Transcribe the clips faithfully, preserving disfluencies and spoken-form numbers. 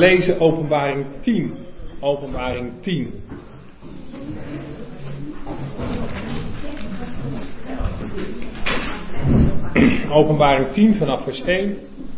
lezen Openbaring tien. Openbaring tien. Openbaring tien vanaf vers één.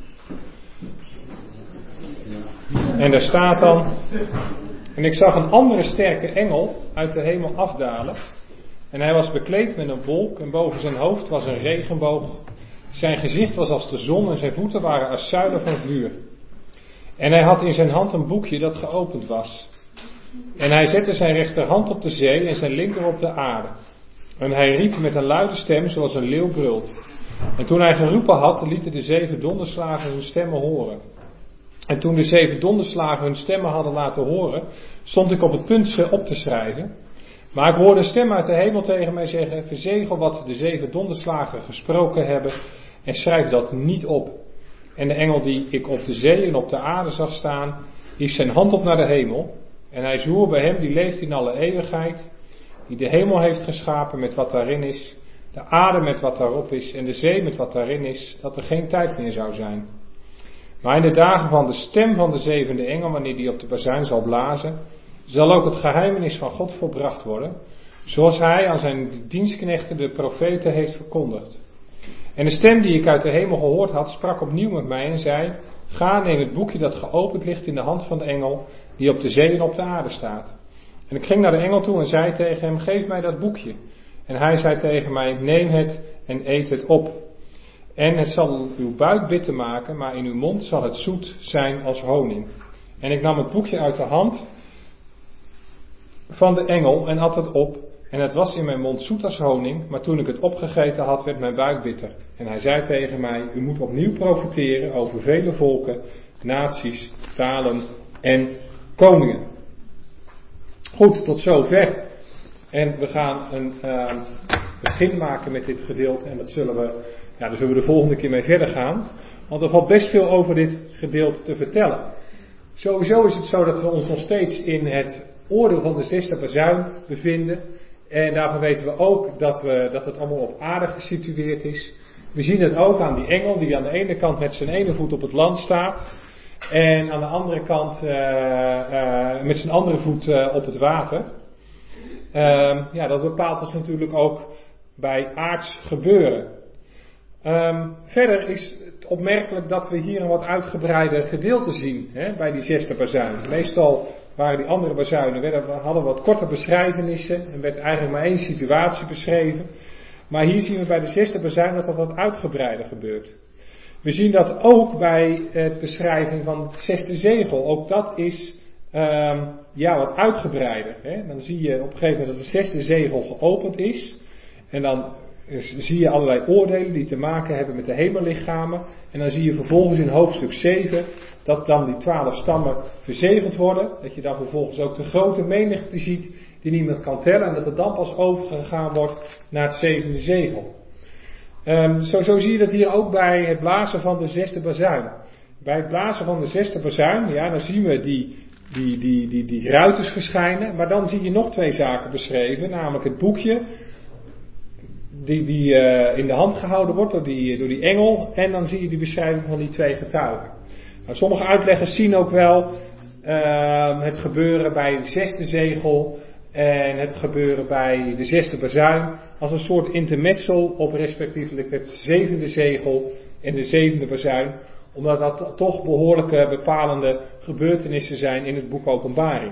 En daar staat dan: en ik zag een andere sterke engel uit de hemel afdalen. En hij was bekleed met een wolk en boven zijn hoofd was een regenboog. Zijn gezicht was als de zon en zijn voeten waren als zuilen van vuur. En hij had in zijn hand een boekje dat geopend was. En hij zette zijn rechterhand op de zee en zijn linker op de aarde. En hij riep met een luide stem zoals een leeuw brult. En toen hij geroepen had, lieten de zeven donderslagen hun stemmen horen. En toen de zeven donderslagen hun stemmen hadden laten horen, stond ik op het punt ze op te schrijven. Maar ik hoorde een stem uit de hemel tegen mij zeggen: verzegel wat de zeven donderslagen gesproken hebben en schrijf dat niet op. En de engel die ik op de zee en op de aarde zag staan, hief zijn hand op naar de hemel. En hij zwoer bij hem die leeft in alle eeuwigheid, die de hemel heeft geschapen met wat daarin is, de aarde met wat daarop is en de zee met wat daarin is, dat er geen tijd meer zou zijn. Maar in de dagen van de stem van de zevende engel, wanneer die op de bazuin zal blazen, zal ook het geheimenis van God volbracht worden, zoals hij aan zijn dienstknechten de profeten heeft verkondigd. En de stem die ik uit de hemel gehoord had, sprak opnieuw met mij en zei: ga, neem het boekje dat geopend ligt in de hand van de engel, die op de zee en op de aarde staat. En ik ging naar de engel toe en zei tegen hem: geef mij dat boekje. En hij zei tegen mij: neem het en eet het op. En het zal uw buik bitter maken, maar in uw mond zal het zoet zijn als honing. En ik nam het boekje uit de hand van de engel en at het op. En het was in mijn mond zoet als honing, maar toen ik het opgegeten had, werd mijn buik bitter. En hij zei tegen mij: u moet opnieuw profeteren over vele volken, naties, talen en koningen. Goed, tot zover. En we gaan een uh, begin maken met dit gedeelte. En dat zullen we, ja, daar zullen we de volgende keer mee verder gaan. Want er valt best veel over dit gedeelte te vertellen. Sowieso is het zo dat we ons nog steeds in het oordeel van de zesde bazuin bevinden. En daarvan weten we ook dat, we, dat het allemaal op aarde gesitueerd is. We zien het ook aan die engel die aan de ene kant met zijn ene voet op het land staat. En aan de andere kant uh, uh, met zijn andere voet uh, op het water. Uh, ja, dat bepaalt ons natuurlijk ook bij aards gebeuren. Um, verder is het opmerkelijk dat we hier een wat uitgebreider gedeelte zien, hè, bij die zesde bazuin. Meestal waren die andere bazuinen, werden, hadden wat korte beschrijvenissen en werd eigenlijk maar één situatie beschreven. Maar hier zien we bij de zesde bazuin dat dat wat uitgebreider gebeurt. We zien dat ook bij het beschrijving van het zesde zegel. Ook dat is um, ja, wat uitgebreider. Hè. Dan zie je op een gegeven moment dat het zesde zegel geopend is. En dan zie je allerlei oordelen die te maken hebben met de hemellichamen. En dan zie je vervolgens in hoofdstuk zeven dat dan die twaalf stammen verzegeld worden. Dat je dan vervolgens ook de grote menigte ziet die niemand kan tellen. En dat er dan pas overgegaan wordt naar het zevende zegel. Um, zo, zo zie je dat hier ook bij het blazen van de zesde bazuin. Bij het blazen van de zesde bazuin, ja, dan zien we die, die, die, die, die ruiters verschijnen. Maar dan zie je nog twee zaken beschreven. Namelijk het boekje die, die uh, in de hand gehouden wordt door die, door die engel. En dan zie je die beschrijving van die twee getuigen. Nou, sommige uitleggers zien ook wel uh, het gebeuren bij het zesde zegel en het gebeuren bij de zesde bazuin als een soort intermezzo op respectievelijk het zevende zegel en de zevende bazuin, omdat dat toch behoorlijke bepalende gebeurtenissen zijn in het boek Openbaring.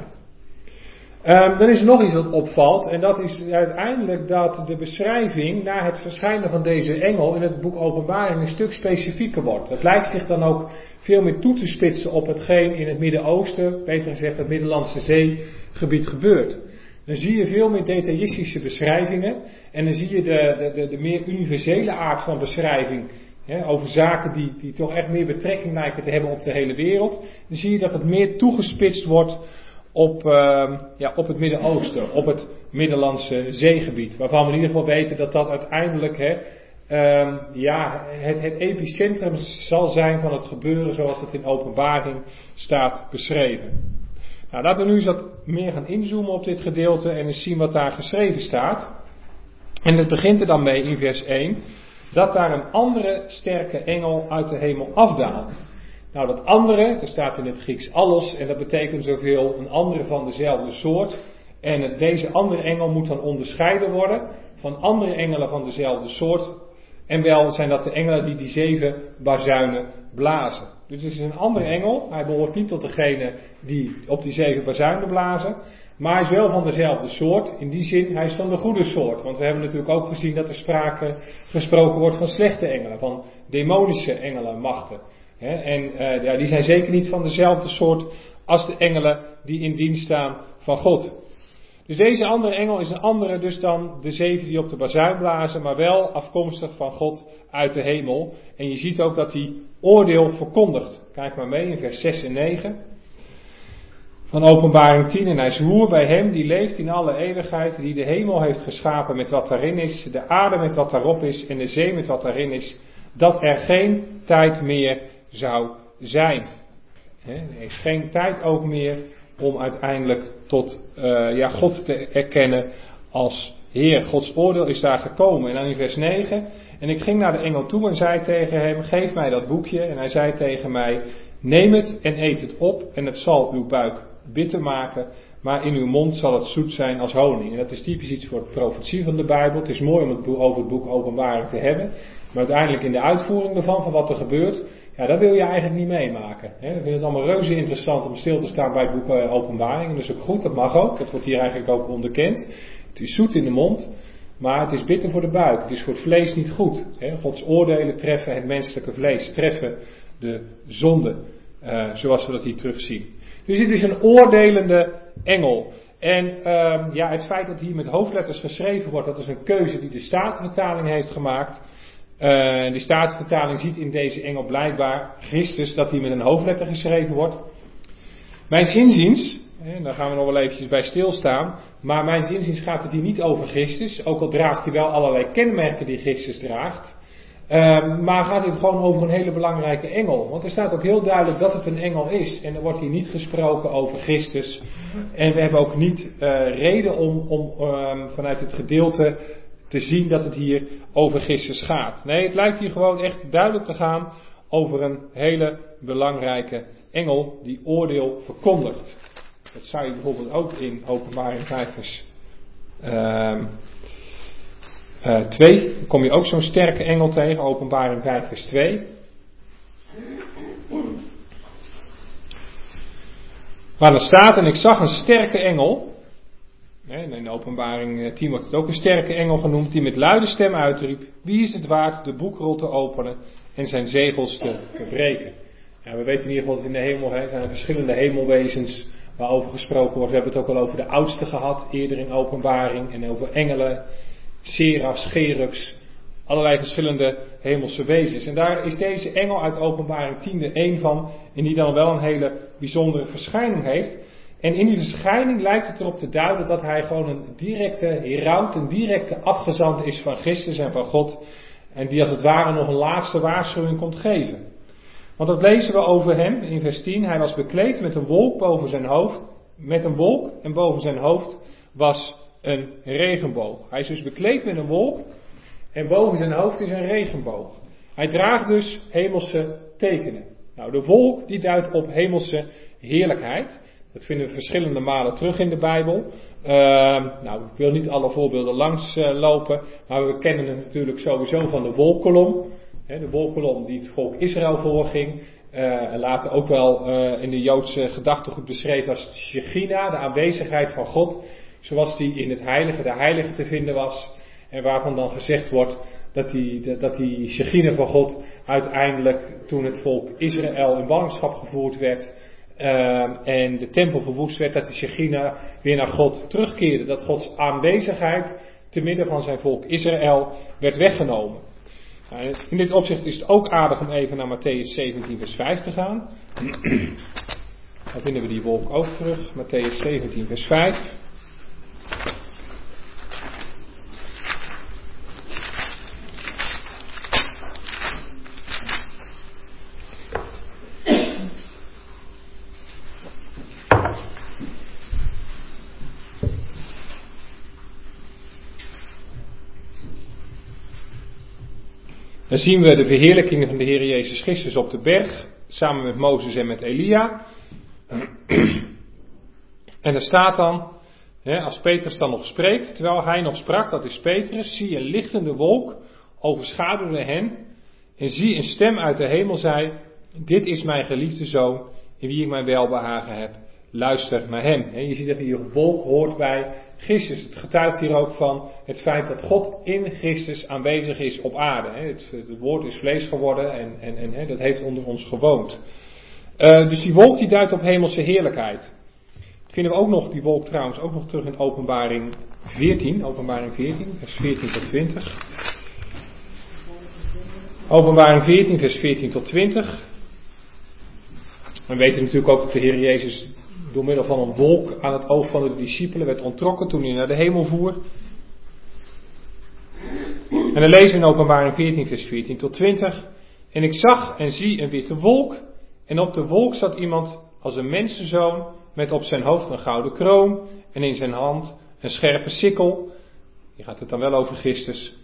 Um, dan is er nog iets wat opvalt en dat is uiteindelijk dat de beschrijving na het verschijnen van deze engel in het boek Openbaring een stuk specifieker wordt. Het lijkt zich dan ook veel meer toe te spitsen op hetgeen in het Midden-Oosten, beter gezegd het Middellandse Zeegebied gebeurt. Dan zie je veel meer detaillistische beschrijvingen en dan zie je de, de, de, de meer universele aard van beschrijving, hè, over zaken die, die toch echt meer betrekking lijken te hebben op de hele wereld. Dan zie je dat het meer toegespitst wordt op, uh, ja, op het Midden-Oosten, op het Middellandse Zeegebied. Waarvan we in ieder geval weten dat dat uiteindelijk hè, uh, ja, het, het epicentrum zal zijn van het gebeuren zoals het in Openbaring staat beschreven. Nou, laten we nu eens wat meer gaan inzoomen op dit gedeelte en eens zien wat daar geschreven staat. En het begint er dan mee in vers één, dat daar een andere sterke engel uit de hemel afdaalt. Nou, dat andere, er staat in het Grieks allos, en dat betekent zoveel een andere van dezelfde soort. En het, deze andere engel moet dan onderscheiden worden van andere engelen van dezelfde soort. En wel zijn dat de engelen die die zeven bazuinen blazen. Dus het is een andere engel. Hij behoort niet tot degene die op die zeven bazuinen blazen. Maar hij is wel van dezelfde soort. In die zin, hij is van de goede soort. Want we hebben natuurlijk ook gezien dat er sprake gesproken wordt van slechte engelen. Van demonische engelen, machten. He, en uh, ja, die zijn zeker niet van dezelfde soort als de engelen die in dienst staan van God. Dus deze andere engel is een andere dus dan de zeven die op de bazuin blazen, maar wel afkomstig van God uit de hemel. En je ziet ook dat hij oordeel verkondigt. Kijk maar mee in vers zes en negen. Van Openbaring tien. En hij zwoer bij hem die leeft in alle eeuwigheid, die de hemel heeft geschapen met wat daarin is, de aarde met wat daarop is en de zee met wat daarin is, dat er geen tijd meer zou zijn. He, er is geen tijd ook meer om uiteindelijk tot uh, ja, God te erkennen als Heer. Gods oordeel is daar gekomen. En dan in vers negen. En ik ging naar de engel toe en zei tegen hem, geef mij dat boekje. En hij zei tegen mij, neem het en eet het op en het zal uw buik bitter maken. Maar in uw mond zal het zoet zijn als honing. En dat is typisch iets voor de profetie van de Bijbel. Het is mooi om het boek, over het boek Openbaring te hebben. Maar uiteindelijk in de uitvoering ervan, van wat er gebeurt, ja, dat wil je eigenlijk niet meemaken. Hè. Ik vind het allemaal reuze interessant om stil te staan bij het boek uh, Openbaring. En dat is ook goed, dat mag ook. Dat wordt hier eigenlijk ook onderkend. Het is zoet in de mond, maar het is bitter voor de buik. Het is voor het vlees niet goed. Hè. Gods oordelen treffen het menselijke vlees, treffen de zonde, uh, zoals we dat hier terugzien. Dus het is een oordelende engel. En uh, ja, het feit dat hier met hoofdletters geschreven wordt, dat is een keuze die de Statenvertaling heeft gemaakt. Uh, de Statenvertaling ziet in deze engel blijkbaar Christus, dat hij met een hoofdletter geschreven wordt. Mijns inziens, en daar gaan we nog wel eventjes bij stilstaan, maar mijns inziens gaat het hier niet over Christus, ook al draagt hij wel allerlei kenmerken die Christus draagt. Uh, maar gaat het gewoon over een hele belangrijke engel. Want er staat ook heel duidelijk dat het een engel is. En er wordt hier niet gesproken over Christus. En we hebben ook niet uh, reden om, om um, vanuit het gedeelte te zien dat het hier over Christus gaat. Nee, het lijkt hier gewoon echt duidelijk te gaan over een hele belangrijke engel die oordeel verkondigt. Dat zou je bijvoorbeeld ook in Openbaring vijf vers uh, uh, twee, dan kom je ook zo'n sterke engel tegen, Openbaring vijf vers twee. Waar dan staat, en ik zag een sterke engel. En in Openbaring tien wordt het ook een sterke engel genoemd, die met luide stem uitriep, wie is het waard de boekrol te openen en zijn zegels te verbreken. Ja, we weten in ieder geval dat in de hemel hè, zijn er verschillende hemelwezens waarover gesproken wordt. We hebben het ook al over de oudste gehad, eerder in Openbaring, en over engelen, serafs, cherubs, allerlei verschillende hemelse wezens. En daar is deze engel uit Openbaring tien er één van, en die dan wel een hele bijzondere verschijning heeft. En in die verschijning lijkt het erop te duiden dat hij gewoon een directe heraut, een directe afgezant is van Christus en van God. En die als het ware nog een laatste waarschuwing komt geven. Want dat lezen we over hem in vers tien. Hij was bekleed met een wolk boven zijn hoofd. Met een wolk en boven zijn hoofd was een regenboog. Hij is dus bekleed met een wolk en boven zijn hoofd is een regenboog. Hij draagt dus hemelse tekenen. Nou, de wolk die duidt op hemelse heerlijkheid. Dat vinden we verschillende malen terug in de Bijbel. Uh, nou, ik wil niet alle voorbeelden langs uh, lopen, maar we kennen het natuurlijk sowieso van de wolkkolom. He, de wolkkolom die het volk Israël voorging. Uh, en later ook wel uh, in de Joodse gedachtegoed beschreven als Shechina, de aanwezigheid van God. Zoals die in het heilige, de heilige te vinden was. En waarvan dan gezegd wordt dat die, dat die Shechina van God uiteindelijk toen het volk Israël in ballingschap gevoerd werd. Uh, en de tempel verwoest werd, dat de Shechina weer naar God terugkeerde. Dat Gods aanwezigheid te midden van zijn volk Israël werd weggenomen. Uh, in dit opzicht is het ook aardig om even naar Matthäus zeventien vers vijf te gaan. Dan vinden we die wolk ook terug. Matthäus zeventien vers vijf. Dan zien we de verheerlijking van de Heer Jezus Christus op de berg. samen met Mozes en met Elia. En er staat dan, hè, als Petrus dan nog spreekt, terwijl hij nog sprak, dat is Petrus, zie een lichtende wolk overschaduwde hen en zie een stem uit de hemel zei, dit is mijn geliefde zoon in wie ik mijn welbehagen heb. Luister naar hem. En je ziet dat die wolk hoort bij Christus. Het getuigt hier ook van het feit dat God in Christus aanwezig is op aarde. Het, het woord is vlees geworden en, en, en dat heeft onder ons gewoond. Uh, dus die wolk die duidt op hemelse heerlijkheid. Dat vinden we ook nog, die wolk trouwens, ook nog terug in Openbaring veertien. Openbaring veertien, vers veertien tot twintig. Openbaring veertien, vers veertien tot twintig. We weten natuurlijk ook dat de Heer Jezus door middel van een wolk aan het oog van de discipelen werd onttrokken toen hij naar de hemel voer. En dan lezen we in Openbaring veertien, vers veertien tot twintig. En ik zag en zie een witte wolk. En op de wolk zat iemand als een mensenzoon met op zijn hoofd een gouden kroon en in zijn hand een scherpe sikkel. Hier gaat het dan wel over Christus.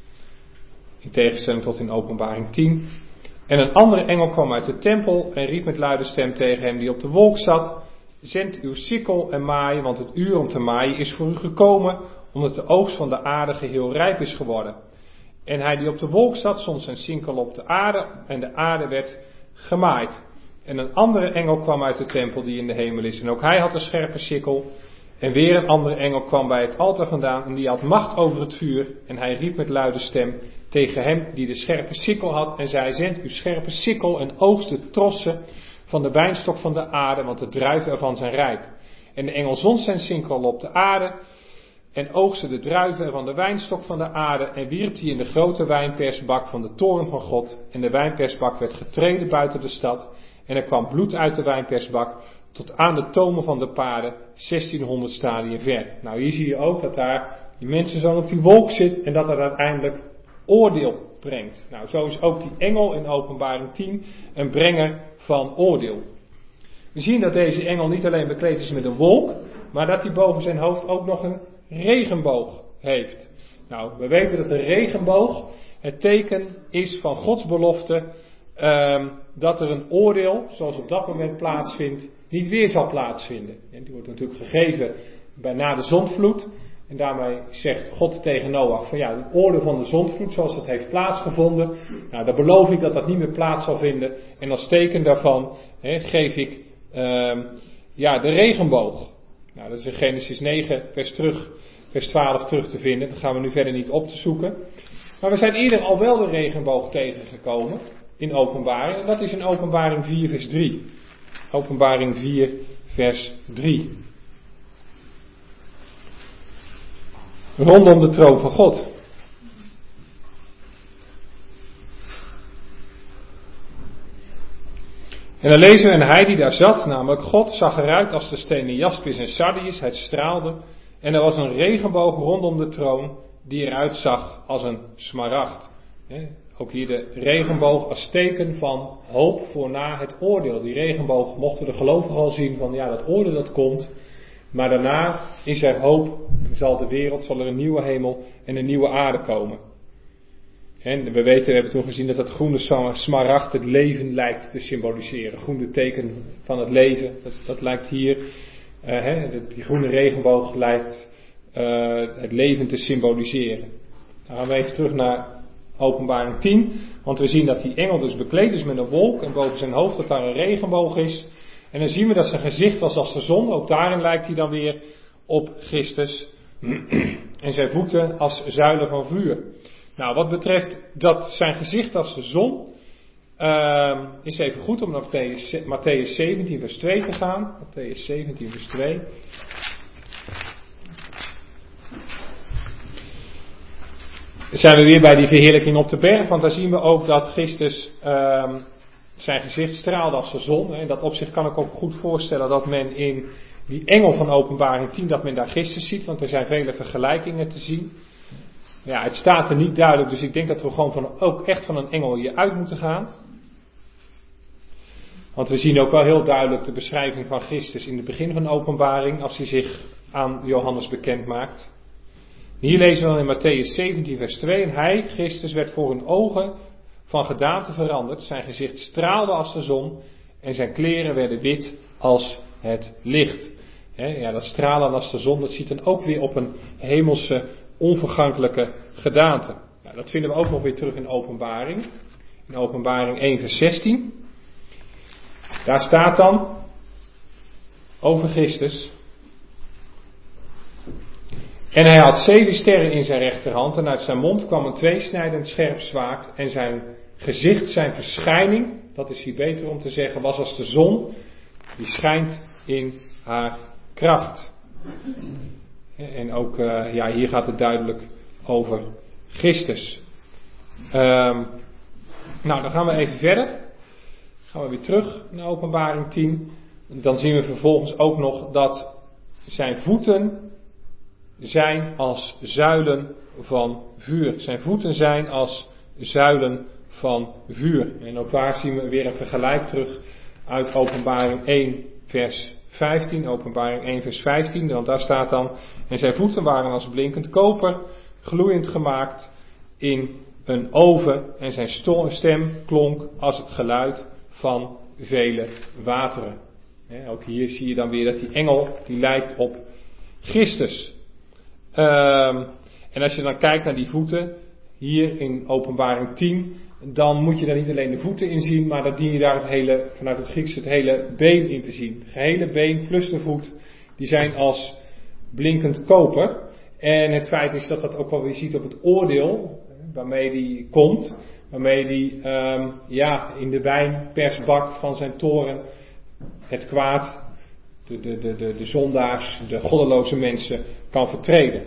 In tegenstelling tot in Openbaring tien. En een andere engel kwam uit de tempel en riep met luide stem tegen hem die op de wolk zat. Zend uw sikkel en maai, want het uur om te maaien is voor u gekomen, omdat de oogst van de aarde geheel rijp is geworden. En hij die op de wolk zat, zond zijn sikkel op de aarde en de aarde werd gemaaid. En een andere engel kwam uit de tempel die in de hemel is. En ook hij had een scherpe sikkel. En weer een andere engel kwam bij het altaar vandaan en die had macht over het vuur. En hij riep met luide stem tegen hem die de scherpe sikkel had en zei, zend uw scherpe sikkel en oogst de trossen van de wijnstok van de aarde, want de druiven ervan zijn rijp. En de engel zond zijn sikkel op de aarde en oogste de druiven van de wijnstok van de aarde en wierp die in de grote wijnpersbak van de toren van God. En de wijnpersbak werd getreden buiten de stad en er kwam bloed uit de wijnpersbak tot aan de tomen van de paarden, zestienhonderd stadien ver. Nou, hier zie je ook dat daar die mensen zo op die wolk zit en dat er uiteindelijk oordeel brengt. Nou, zo is ook die engel in Openbaring tien een brenger van oordeel. We zien dat deze engel niet alleen bekleed is met een wolk, maar dat hij boven zijn hoofd ook nog een regenboog heeft. Nou, we weten dat de regenboog het teken is van Gods belofte um, dat er een oordeel, zoals op dat moment plaatsvindt, niet weer zal plaatsvinden. En die wordt natuurlijk gegeven bij na de zondvloed. En daarmee zegt God tegen Noach van ja, het oordeel van de zondvloed zoals dat heeft plaatsgevonden, nou dan beloof ik dat dat niet meer plaats zal vinden. En als teken daarvan he, geef ik uh, ja, de regenboog. Nou, dat is in Genesis negen vers, terug, vers twaalf terug te vinden. Dat gaan we nu verder niet op te zoeken. Maar we zijn eerder al wel de regenboog tegengekomen in Openbaring. En dat is in Openbaring vier vers drie. Openbaring vier vers drie. Rondom de troon van God. En dan lezen we, en hij die daar zat, namelijk God, zag eruit als de stenen jaspis en sardius, het straalde. En er was een regenboog rondom de troon, die eruit zag als een smaragd. He, ook hier de regenboog als teken van hoop voor na het oordeel. Die regenboog mochten de gelovigen al zien van ja, dat oordeel dat komt. Maar daarna is er hoop, zal de wereld, zal er een nieuwe hemel en een nieuwe aarde komen. En we weten, we hebben toen gezien dat het groene smaragd het leven lijkt te symboliseren. Groene teken van het leven, dat, dat lijkt hier, uh, hè, die groene regenboog lijkt uh, het leven te symboliseren. Dan gaan we even terug naar Openbaring tien, want we zien dat die engel dus bekleed is met een wolk en boven zijn hoofd dat daar een regenboog is. En dan zien we dat zijn gezicht was als de zon, ook daarin lijkt hij dan weer op Christus. En zijn voeten als zuilen van vuur. Nou, wat betreft dat zijn gezicht als de zon, uh, is even goed om naar Matthäus zeventien vers twee te gaan. Matthäus zeventien vers twee. Dan zijn we weer bij die verheerlijking op de berg, want daar zien we ook dat Christus uh, zijn gezicht straalde als de zon. En dat op zich kan ik ook goed voorstellen dat men in die engel van Openbaring tien, dat men daar Christus ziet, want er zijn vele vergelijkingen te zien. Ja, het staat er niet duidelijk, dus ik denk dat we gewoon van, ook echt van een engel hier uit moeten gaan. Want we zien ook wel heel duidelijk de beschrijving van Christus in het begin van de openbaring, als hij zich aan Johannes bekend maakt. Hier lezen we dan in Matthäus zeventien vers twee, en hij, Christus, werd voor hun ogen van gedaante veranderd, zijn gezicht straalde als de zon, en zijn kleren werden wit als het licht. He, ja, dat stralen als de zon, dat ziet dan ook weer op een hemelse, onvergankelijke gedaante. Nou, dat vinden we ook nog weer terug in Openbaring. In Openbaring één vers zestien. Daar staat dan over Christus. En hij had zeven sterren in zijn rechterhand en uit zijn mond kwam een tweesnijdend scherp zwaard en zijn gezicht, zijn verschijning, dat is hier beter om te zeggen, was als de zon die schijnt in haar kracht. En ook, uh, ja, hier gaat het duidelijk over Christus. Um, nou, dan gaan we even verder. Dan gaan we weer terug naar Openbaring tien. Dan zien we vervolgens ook nog dat zijn voeten zijn als zuilen van vuur. Zijn voeten zijn als zuilen van vuur. En ook daar zien we weer een vergelijk terug uit Openbaring één vers vijftien. Openbaring één vers vijftien. Want daar staat dan: en zijn voeten waren als blinkend koper, gloeiend gemaakt in een oven. En zijn stem klonk als het geluid van vele wateren. He, ook hier zie je dan weer dat die engel, die lijkt op Christus. Um, en als je dan kijkt naar die voeten, hier in Openbaring tien, dan moet je daar niet alleen de voeten in zien, maar dan dien je daar het hele, vanuit het Grieks het hele been in te zien. Het gehele been plus de voet, die zijn als blinkend koper. En het feit is dat dat ook wel weer ziet op het oordeel, waarmee die komt, waarmee die um, ja, in de wijnpersbak van zijn toren het kwaad, de, de, de, de, de zondaars, de goddeloze mensen kan vertreden.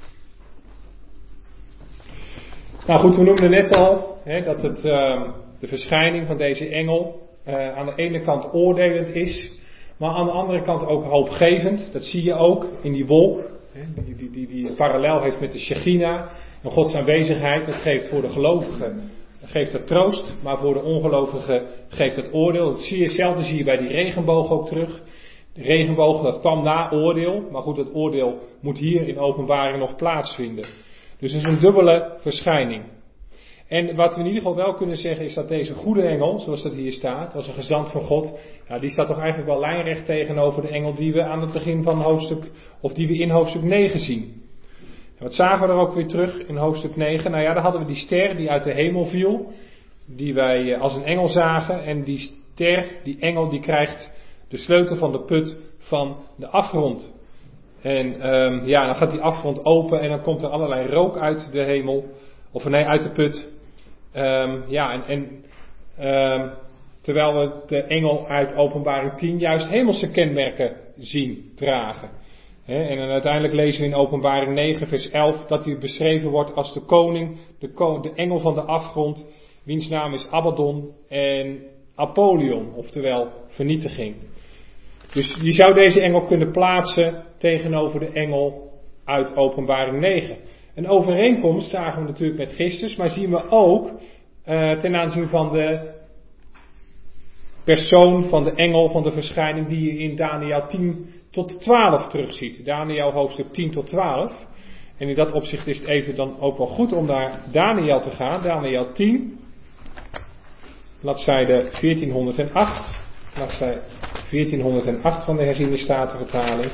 Nou goed, we noemden net al hè, dat het, uh, de verschijning van deze engel uh, aan de ene kant oordelend is, maar aan de andere kant ook hoopgevend. Dat zie je ook in die wolk, hè, die, die, die, die parallel heeft met de Shechina. En Gods aanwezigheid, dat geeft voor de gelovigen geeft dat troost, maar voor de ongelovigen geeft het oordeel. Hetzelfde zie je bij die regenboog ook terug. De regenboog, dat kwam na oordeel, maar goed, het oordeel moet hier in Openbaring nog plaatsvinden. Dus het is een dubbele verschijning. En wat we in ieder geval wel kunnen zeggen is dat deze goede engel, zoals dat hier staat, als een gezant van God, ja, die staat toch eigenlijk wel lijnrecht tegenover de engel die we aan het begin van hoofdstuk, of die we in hoofdstuk negen zien. En wat zagen we er ook weer terug in hoofdstuk negen? Nou ja, daar hadden we die ster die uit de hemel viel, die wij als een engel zagen. En die ster, die engel, die krijgt de sleutel van de put van de afgrond. En um, ja, dan gaat die afgrond open en dan komt er allerlei rook uit de hemel, of nee, uit de put. Um, ja, en, en um, terwijl we de engel uit Openbaring tien juist hemelse kenmerken zien dragen. He, en dan uiteindelijk lezen we in Openbaring negen vers elf dat hij beschreven wordt als de koning, de, ko- de engel van de afgrond, wiens naam is Abaddon en Apollyon, oftewel vernietiging. Dus je zou deze engel kunnen plaatsen tegenover de engel uit Openbaring negen. Een overeenkomst zagen we natuurlijk met Christus, maar zien we ook uh, ten aanzien van de persoon van de engel van de verschijning die je in Daniël tien tot twaalf terugziet. Daniël hoofdstuk tien tot twaalf. En in dat opzicht is het even dan ook wel goed om naar Daniël te gaan. Daniël tien, bladzijde veertienhonderdacht. Bladzijde veertienhonderdacht van de herziene statenvertaling.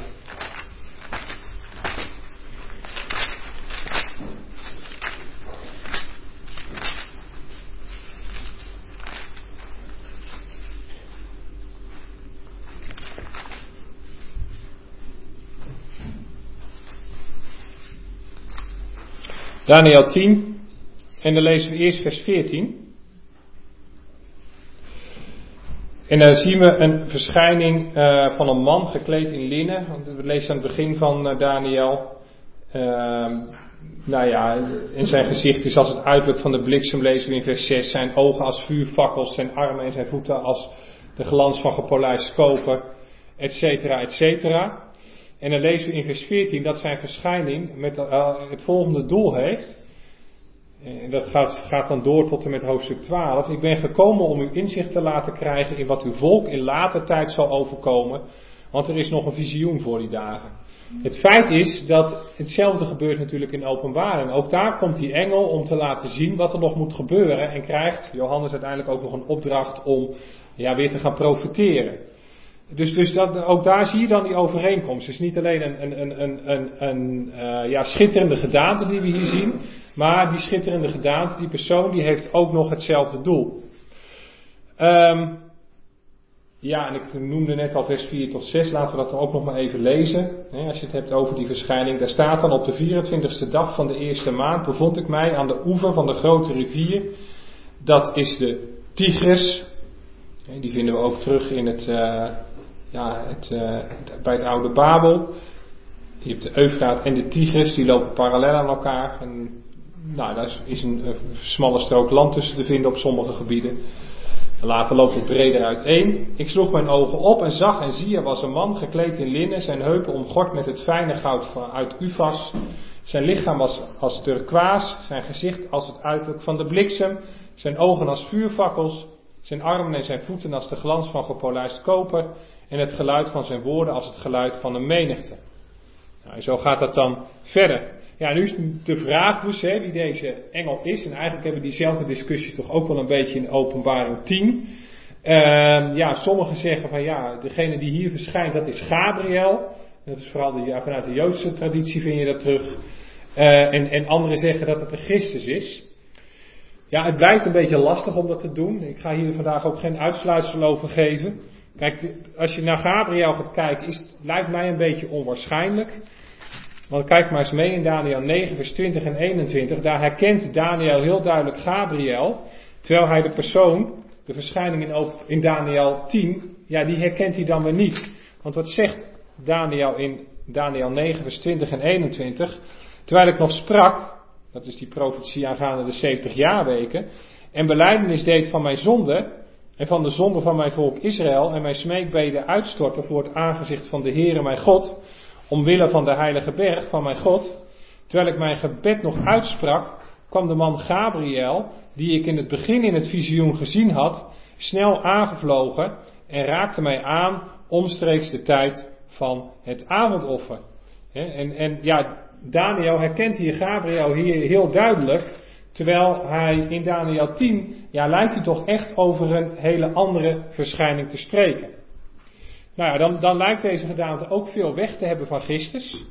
Daniël tien, en dan lezen we eerst vers veertien. En dan zien we een verschijning uh, van een man gekleed in linnen. We lezen aan het begin van uh, Daniël. Uh, nou ja, in zijn gezicht is als het uiterlijk van de bliksem, lezen we in vers zes. Zijn ogen als vuurfakkels, zijn armen en zijn voeten als de glans van gepolijst koper, et cetera, et cetera. En dan lezen we in vers veertien dat zijn verschijning met uh, het volgende doel heeft. En dat gaat, gaat dan door tot en met hoofdstuk twaalf. Ik ben gekomen om u inzicht te laten krijgen in wat uw volk in later tijd zal overkomen. want er is nog een visioen voor die dagen. Het feit is dat hetzelfde gebeurt natuurlijk in Openbaring. Ook daar komt die engel om te laten zien wat er nog moet gebeuren. En krijgt Johannes uiteindelijk ook nog een opdracht om ja, weer te gaan profeteren. Dus, dus dat, ook daar zie je dan die overeenkomst. Het is niet alleen een, een, een, een, een uh, ja, schitterende gedaante die we hier zien. Maar die schitterende gedaante, die persoon, die heeft ook nog hetzelfde doel. Um, Ja, en ik noemde net al vers vier tot zes, laten we dat dan ook nog maar even lezen. He, als je het hebt over die verschijning, daar staat dan: op de vierentwintigste dag van de eerste maand bevond ik mij aan de oever van de grote rivier. Dat is de Tigris. He, die vinden we ook terug in het, uh, ja, het, uh, bij het oude Babel. Je hebt de Eufraat en de Tigris, die lopen parallel aan elkaar. En, nou, daar is een, een smalle strook land tussen te vinden op sommige gebieden. Later loopt het breder uiteen. Ik sloeg mijn ogen op en zag en zie, er was een man gekleed in linnen, zijn heupen omgord met het fijne goud uit Ufas. Zijn lichaam was als turkoois, zijn gezicht als het uiterlijk van de bliksem, zijn ogen als vuurfakkels, zijn armen en zijn voeten als de glans van gepolijst koper en het geluid van zijn woorden als het geluid van een menigte. Nou, en zo gaat dat dan verder. Ja, nu is de vraag dus hè, wie deze engel is. En eigenlijk hebben we diezelfde discussie toch ook wel een beetje in Openbaring tien. Uh, ja, sommigen zeggen van ja, degene die hier verschijnt, dat is Gabriel. Dat is vooral de, ja, vanuit de Joodse traditie vind je dat terug. Uh, en, en anderen zeggen dat het de Christus is. Ja, het blijft een beetje lastig om dat te doen. Ik ga hier vandaag ook geen uitsluitsel over geven. Kijk, als je naar Gabriel gaat kijken, is, lijkt mij een beetje onwaarschijnlijk. Want kijk maar eens mee in Daniël negen vers twintig en eenentwintig. Daar herkent Daniël heel duidelijk Gabriel. Terwijl hij de persoon, de verschijning in, in Daniël tien, ja die herkent hij dan weer niet. Want wat zegt Daniël in Daniël negen vers twintig en eenentwintig? Terwijl ik nog sprak, dat is die profetie aangaande de zeventig jaarweken, en belijdenis deed van mijn zonde en van de zonde van mijn volk Israël en mijn smeekbeden uitstorten voor het aangezicht van de Heere mijn God, omwille van de heilige berg van mijn God, terwijl ik mijn gebed nog uitsprak, kwam de man Gabriel, die ik in het begin in het visioen gezien had, snel aangevlogen en raakte mij aan omstreeks de tijd van het avondoffer. En, en ja, Daniël herkent hier Gabriel hier heel duidelijk, terwijl hij in Daniël tien, ja, lijkt hij toch echt over een hele andere verschijning te spreken. Nou ja, dan, dan lijkt deze gedaante ook veel weg te hebben van Christus.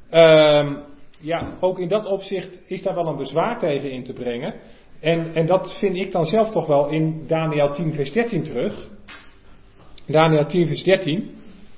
Um, ja, ook in dat opzicht is daar wel een bezwaar tegen in te brengen. En, en dat vind ik dan zelf toch wel in Daniël tien vers dertien terug. Daniël tien vers dertien.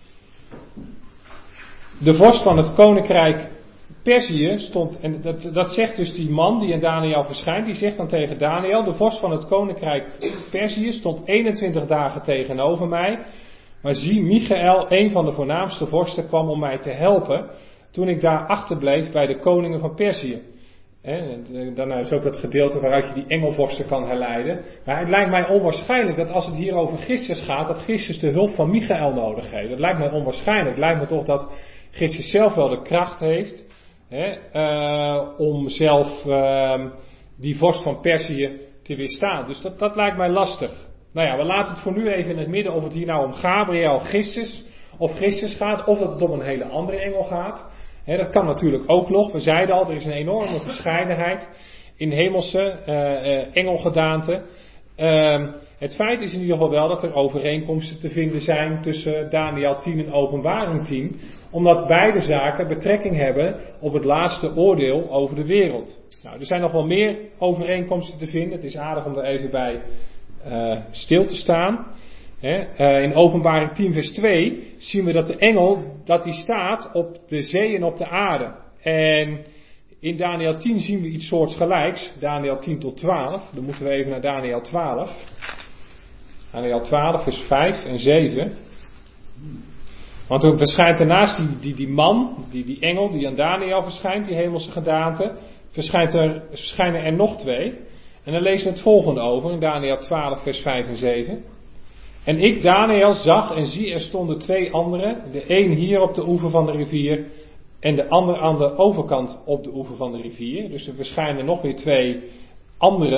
De vorst van het koninkrijk Perzië stond, en dat, dat zegt dus die man die in Daniël verschijnt, die zegt dan tegen Daniël, de vorst van het koninkrijk Perzië stond eenentwintig dagen tegenover mij. Maar zie, Michaël, een van de voornaamste vorsten, kwam om mij te helpen toen ik daar achterbleef bij de koningen van Perzië. Dan is ook dat gedeelte waaruit je die engelvorsten kan herleiden. Maar het lijkt mij onwaarschijnlijk dat als het hier over Christus gaat, dat Christus de hulp van Michaël nodig heeft. Dat lijkt mij onwaarschijnlijk. Het lijkt me toch dat Christus zelf wel de kracht heeft hè, uh, om zelf uh, die vorst van Perzië te weerstaan. Dus dat, dat lijkt mij lastig. Nou ja, we laten het voor nu even in het midden of het hier nou om Gabriel, Christus of Christus gaat, of dat het om een hele andere engel gaat. He, dat kan natuurlijk ook nog. We zeiden al, er is een enorme verscheidenheid in hemelse uh, uh, engelgedaanten. Uh, het feit is in ieder geval wel dat er overeenkomsten te vinden zijn tussen Daniël tien en Openbaring tien, omdat beide zaken betrekking hebben op het laatste oordeel over de wereld. Nou, er zijn nog wel meer overeenkomsten te vinden. Het is aardig om er even bij Uh, stil te staan. He, uh, in Openbaring tien vers twee zien we dat de engel, dat die staat op de zee en op de aarde. En in Daniël tien zien we iets soortgelijks. Daniël tien tot twaalf. Dan moeten we even naar Daniël twaalf. Daniël twaalf vers vijf en zeven. Want er verschijnt daarnaast die, die, die man, die, die engel die aan Daniël verschijnt, die hemelse gedaante, verschijnt er, verschijnen er nog twee. En dan lezen we het volgende over in Daniël twaalf vers vijf en zeven. En ik, Daniël, zag en zie er stonden twee anderen, de een hier op de oever van de rivier en de ander aan de overkant op de oever van de rivier. Dus er verschijnen nog weer twee anderen,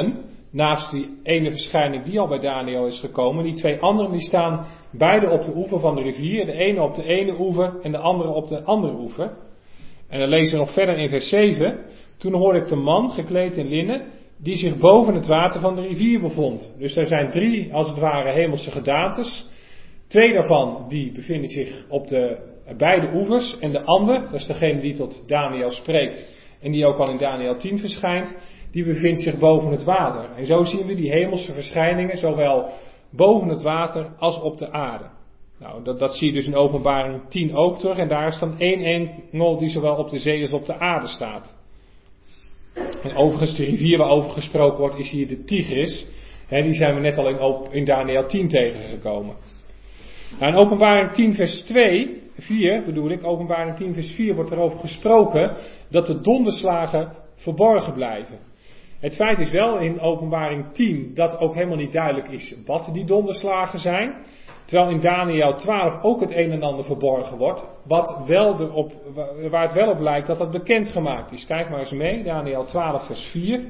naast die ene verschijning die al bij Daniel is gekomen. Die twee anderen die staan beide op de oever van de rivier. De ene op de ene oever en de andere op de andere oever. En dan lezen we nog verder in vers zeven. Toen hoorde ik de man, gekleed in linnen, die zich boven het water van de rivier bevond. Dus er zijn drie, als het ware, hemelse gedaantes. Twee daarvan, die bevinden zich op de beide oevers. En de ander, dat is degene die tot Daniel spreekt en die ook al in Daniel tien verschijnt, die bevindt zich boven het water. En zo zien we die hemelse verschijningen, zowel boven het water als op de aarde. Nou, dat, dat zie je dus in Openbaring tien ook terug. En daar is dan één engel die zowel op de zee als op de aarde staat. En overigens, de rivier waarover gesproken wordt, is hier de Tigris. He, die zijn we net al in, in Daniel tien tegengekomen. Nou, in Openbaring tien vers twee, vier bedoel ik, Openbaring tien vers vier wordt erover gesproken dat de donderslagen verborgen blijven. Het feit is wel in Openbaring tien dat ook helemaal niet duidelijk is wat die donderslagen zijn. Terwijl in Daniel twaalf ook het een en ander verborgen wordt. Wat wel erop, waar het wel op lijkt dat dat bekendgemaakt is. Kijk maar eens mee, Daniel twaalf vers vier.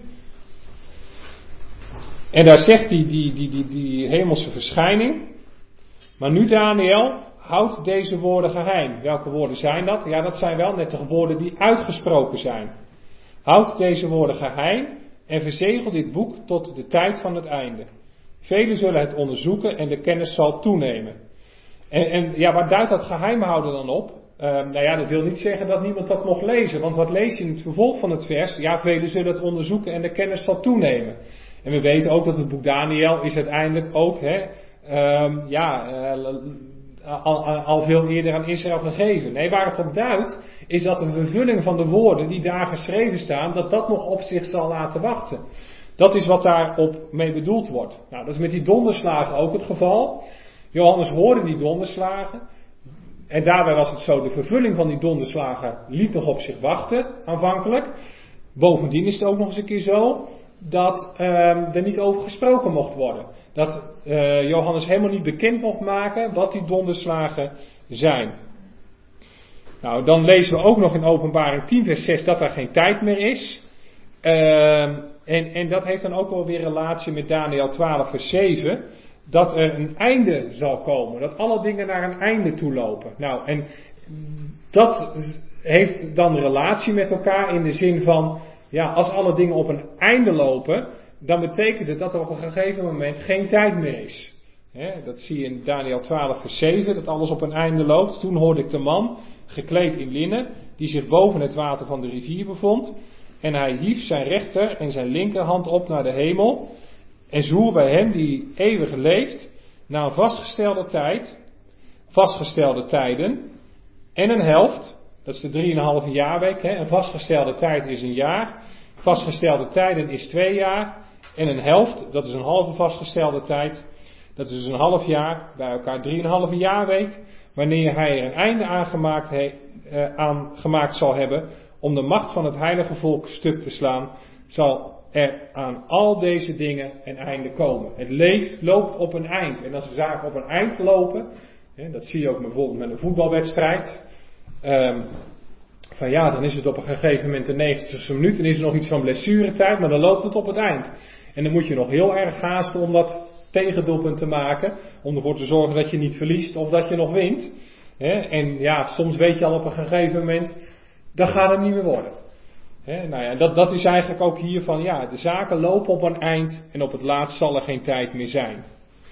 En daar zegt die, die, die, die, die hemelse verschijning. Maar nu Daniel, houd deze woorden geheim. Welke woorden zijn dat? Ja, dat zijn wel net de woorden die uitgesproken zijn. Houd deze woorden geheim en verzegel dit boek tot de tijd van het einde. Velen zullen het onderzoeken en de kennis zal toenemen. En, en ja, waar duidt dat geheim houden dan op? Uh, nou ja, dat wil niet zeggen dat niemand dat mocht lezen. Want wat lees je in het vervolg van het vers? Ja, velen zullen het onderzoeken en de kennis zal toenemen. En we weten ook dat het boek Daniel is uiteindelijk ook, hè, um, ja, uh, al, al veel eerder aan Israël gegeven. Nee, waar het op duidt, is dat de vervulling van de woorden die daar geschreven staan, dat dat nog op zich zal laten wachten. Dat is wat daarop mee bedoeld wordt. Nou, dat is met die donderslagen ook het geval. Johannes hoorde die donderslagen. En daarbij was het zo, de vervulling van die donderslagen liet nog op zich wachten, aanvankelijk. Bovendien is het ook nog eens een keer zo, dat uh, er niet over gesproken mocht worden. Dat uh, Johannes helemaal niet bekend mocht maken wat die donderslagen zijn. Nou, dan lezen we ook nog in Openbaring tien vers zes dat er geen tijd meer is. Uh, en, en dat heeft dan ook wel weer relatie met Daniel twaalf vers zeven. Dat er een einde zal komen. Dat alle dingen naar een einde toe lopen. Nou, en dat heeft dan relatie met elkaar in de zin van, ja, als alle dingen op een einde lopen, dan betekent het dat er op een gegeven moment geen tijd meer is. He, dat zie je in Daniel twaalf vers zeven, dat alles op een einde loopt. Toen hoorde ik de man, gekleed in linnen, die zich boven het water van de rivier bevond. En hij hief zijn rechter en zijn linkerhand op naar de hemel. En zwoer bij hem die eeuwig leeft, na een vastgestelde tijd, vastgestelde tijden, en een helft, dat is de drieënhalve jaarweek, hè, een vastgestelde tijd is een jaar, vastgestelde tijden is twee jaar, en een helft, dat is een halve vastgestelde tijd, dat is dus een half jaar, bij elkaar drieënhalve jaarweek, wanneer hij er een einde aan gemaakt, he, eh, aan gemaakt zal hebben, om de macht van het heilige volk stuk te slaan, zal er aan al deze dingen een einde komen. Het leeft, loopt op een eind. En als de zaken op een eind lopen, hè, dat zie je ook bijvoorbeeld met een voetbalwedstrijd, um, van ja, dan is het op een gegeven moment de negentigste minuut en is er nog iets van blessuretijd, maar dan loopt het op het eind. En dan moet je nog heel erg haasten om dat tegendoelpunt te maken, om ervoor te zorgen dat je niet verliest of dat je nog wint. Hè. En ja, soms weet je al op een gegeven moment, dat gaat het niet meer worden. He, nou ja, dat, dat is eigenlijk ook hier van, ja, de zaken lopen op een eind en op het laatst zal er geen tijd meer zijn.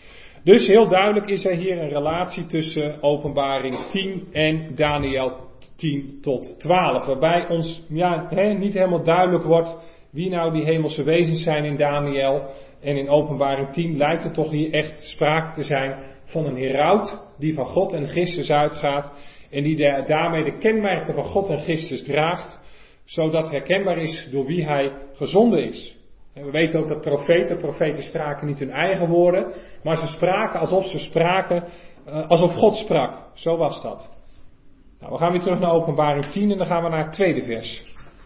Dus heel duidelijk is er hier een relatie tussen Openbaring tien en Daniel tien tot twaalf. Waarbij ons ja, he, niet helemaal duidelijk wordt wie nou die hemelse wezens zijn in Daniel. En in Openbaring tien lijkt er toch hier echt sprake te zijn van een heraut die van God en Christus uitgaat. En die de, daarmee de kenmerken van God en Christus draagt. Zodat herkenbaar is door wie hij gezonden is. En we weten ook dat profeten, profeten spraken niet hun eigen woorden, maar ze spraken alsof ze spraken, uh, alsof God sprak. Zo was dat. Nou, we gaan weer terug naar Openbaring tien en dan gaan we naar het tweede vers.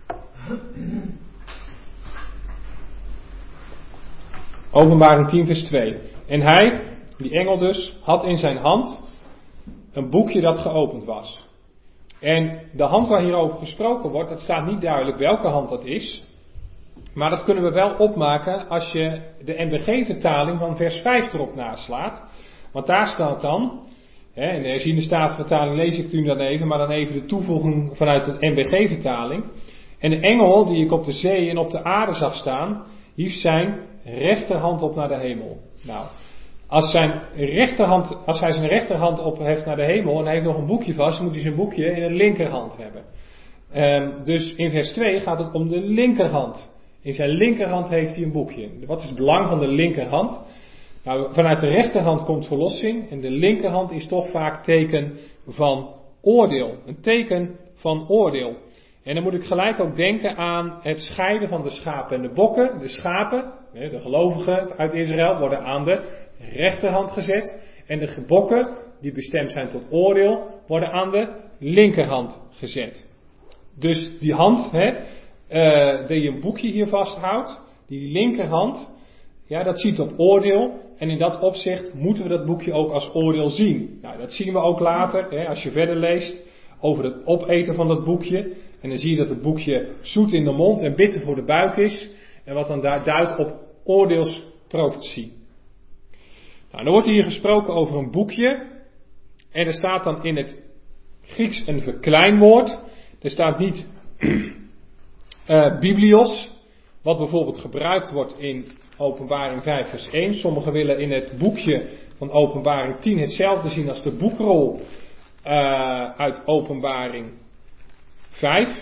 Openbaring tien vers twee. En hij, die engel dus, had in zijn hand een boekje dat geopend was. En de hand waar hierover gesproken wordt, dat staat niet duidelijk welke hand dat is. Maar dat kunnen we wel opmaken als je de N B G-vertaling van vers vijf erop naslaat. Want daar staat dan, hè, in de herziene statenvertaling lees ik het u dan even, maar dan even de toevoeging vanuit de N B G-vertaling. En de engel die ik op de zee en op de aarde zag staan, hief zijn rechterhand op naar de hemel. Nou, als, zijn rechterhand, als hij zijn rechterhand opheft naar de hemel en hij heeft nog een boekje vast, moet hij zijn boekje in de linkerhand hebben. Um, dus in vers twee gaat het om de linkerhand. In zijn linkerhand heeft hij een boekje. Wat is het belang van de linkerhand? Nou, vanuit de rechterhand komt verlossing en de linkerhand is toch vaak teken van oordeel. Een teken van oordeel. En dan moet ik gelijk ook denken aan het scheiden van de schapen en de bokken. De schapen, de gelovigen uit Israël, worden aan de rechterhand gezet. En de bokken, die bestemd zijn tot oordeel, worden aan de linkerhand gezet. Dus die hand, hè, uh, die je een boekje hier vasthoudt, die linkerhand, ja, dat ziet op oordeel. En in dat opzicht moeten we dat boekje ook als oordeel zien. Nou, dat zien we ook later, hè, als je verder leest over het opeten van dat boekje. En dan zie je dat het boekje zoet in de mond en bitter voor de buik is. En wat dan daar duidt op oordeelsprofetie. Nou, dan wordt hier gesproken over een boekje. En er staat dan in het Grieks een verkleinwoord. Er staat niet uh, biblios, wat bijvoorbeeld gebruikt wordt in Openbaring vijf vers één. Sommigen willen in het boekje van Openbaring tien hetzelfde zien als de boekrol uh, uit Openbaring vijf.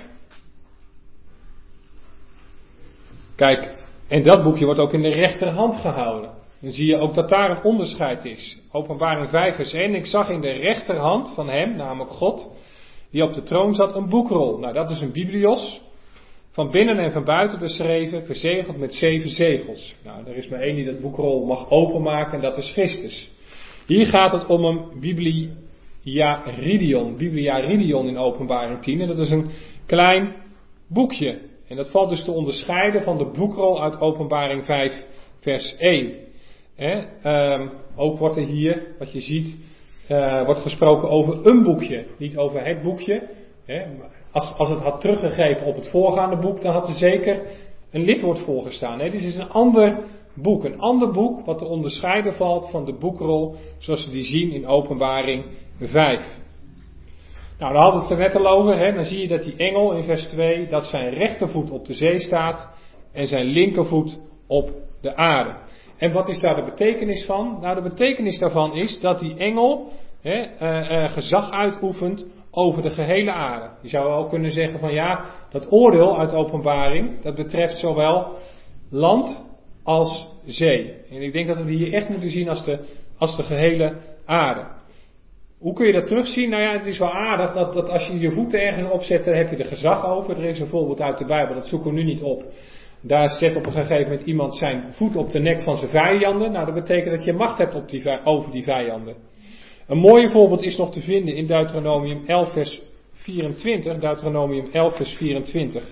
Kijk, en dat boekje wordt ook in de rechterhand gehouden. Dan zie je ook dat daar een onderscheid is. Openbaring vijf vers één. Ik zag in de rechterhand van hem, namelijk God, die op de troon zat, een boekrol. Nou, dat is een biblios. Van binnen en van buiten beschreven, verzegeld met zeven zegels. Nou, er is maar één die dat boekrol mag openmaken en dat is Christus. Hier gaat het om een bibliaridion. Bibliaridion in Openbaring tien. En dat is een klein boekje. En dat valt dus te onderscheiden van de boekrol uit Openbaring vijf vers één. He, um, ook wordt er hier, wat je ziet, uh, wordt gesproken over een boekje. Niet over het boekje. He, als, als het had teruggegrepen op het voorgaande boek, dan had er zeker een lidwoord voorgestaan. He, dit is een ander boek. Een ander boek wat te onderscheiden valt van de boekrol zoals we die zien in Openbaring vijf. Nou, daar hadden we het er net al over. He, dan zie je dat die engel in vers twee, dat zijn rechtervoet op de zee staat en zijn linkervoet op de aarde. En wat is daar de betekenis van? Nou, de betekenis daarvan is dat die engel he, uh, uh, gezag uitoefent over de gehele aarde. Je zou wel kunnen zeggen van ja, dat oordeel uit Openbaring, dat betreft zowel land als zee. En ik denk dat we die hier echt moeten zien als de, als de gehele aarde. Hoe kun je dat terugzien? Nou ja, het is wel aardig dat, dat als je je voeten ergens opzet, dan heb je er gezag over. Er is een voorbeeld uit de Bijbel, dat zoeken we nu niet op. Daar zet op een gegeven moment iemand zijn voet op de nek van zijn vijanden. Nou, dat betekent dat je macht hebt op die, over die vijanden. Een mooi voorbeeld is nog te vinden in Deuteronomium elf vers vierentwintig. Deuteronomium elf vers vierentwintig.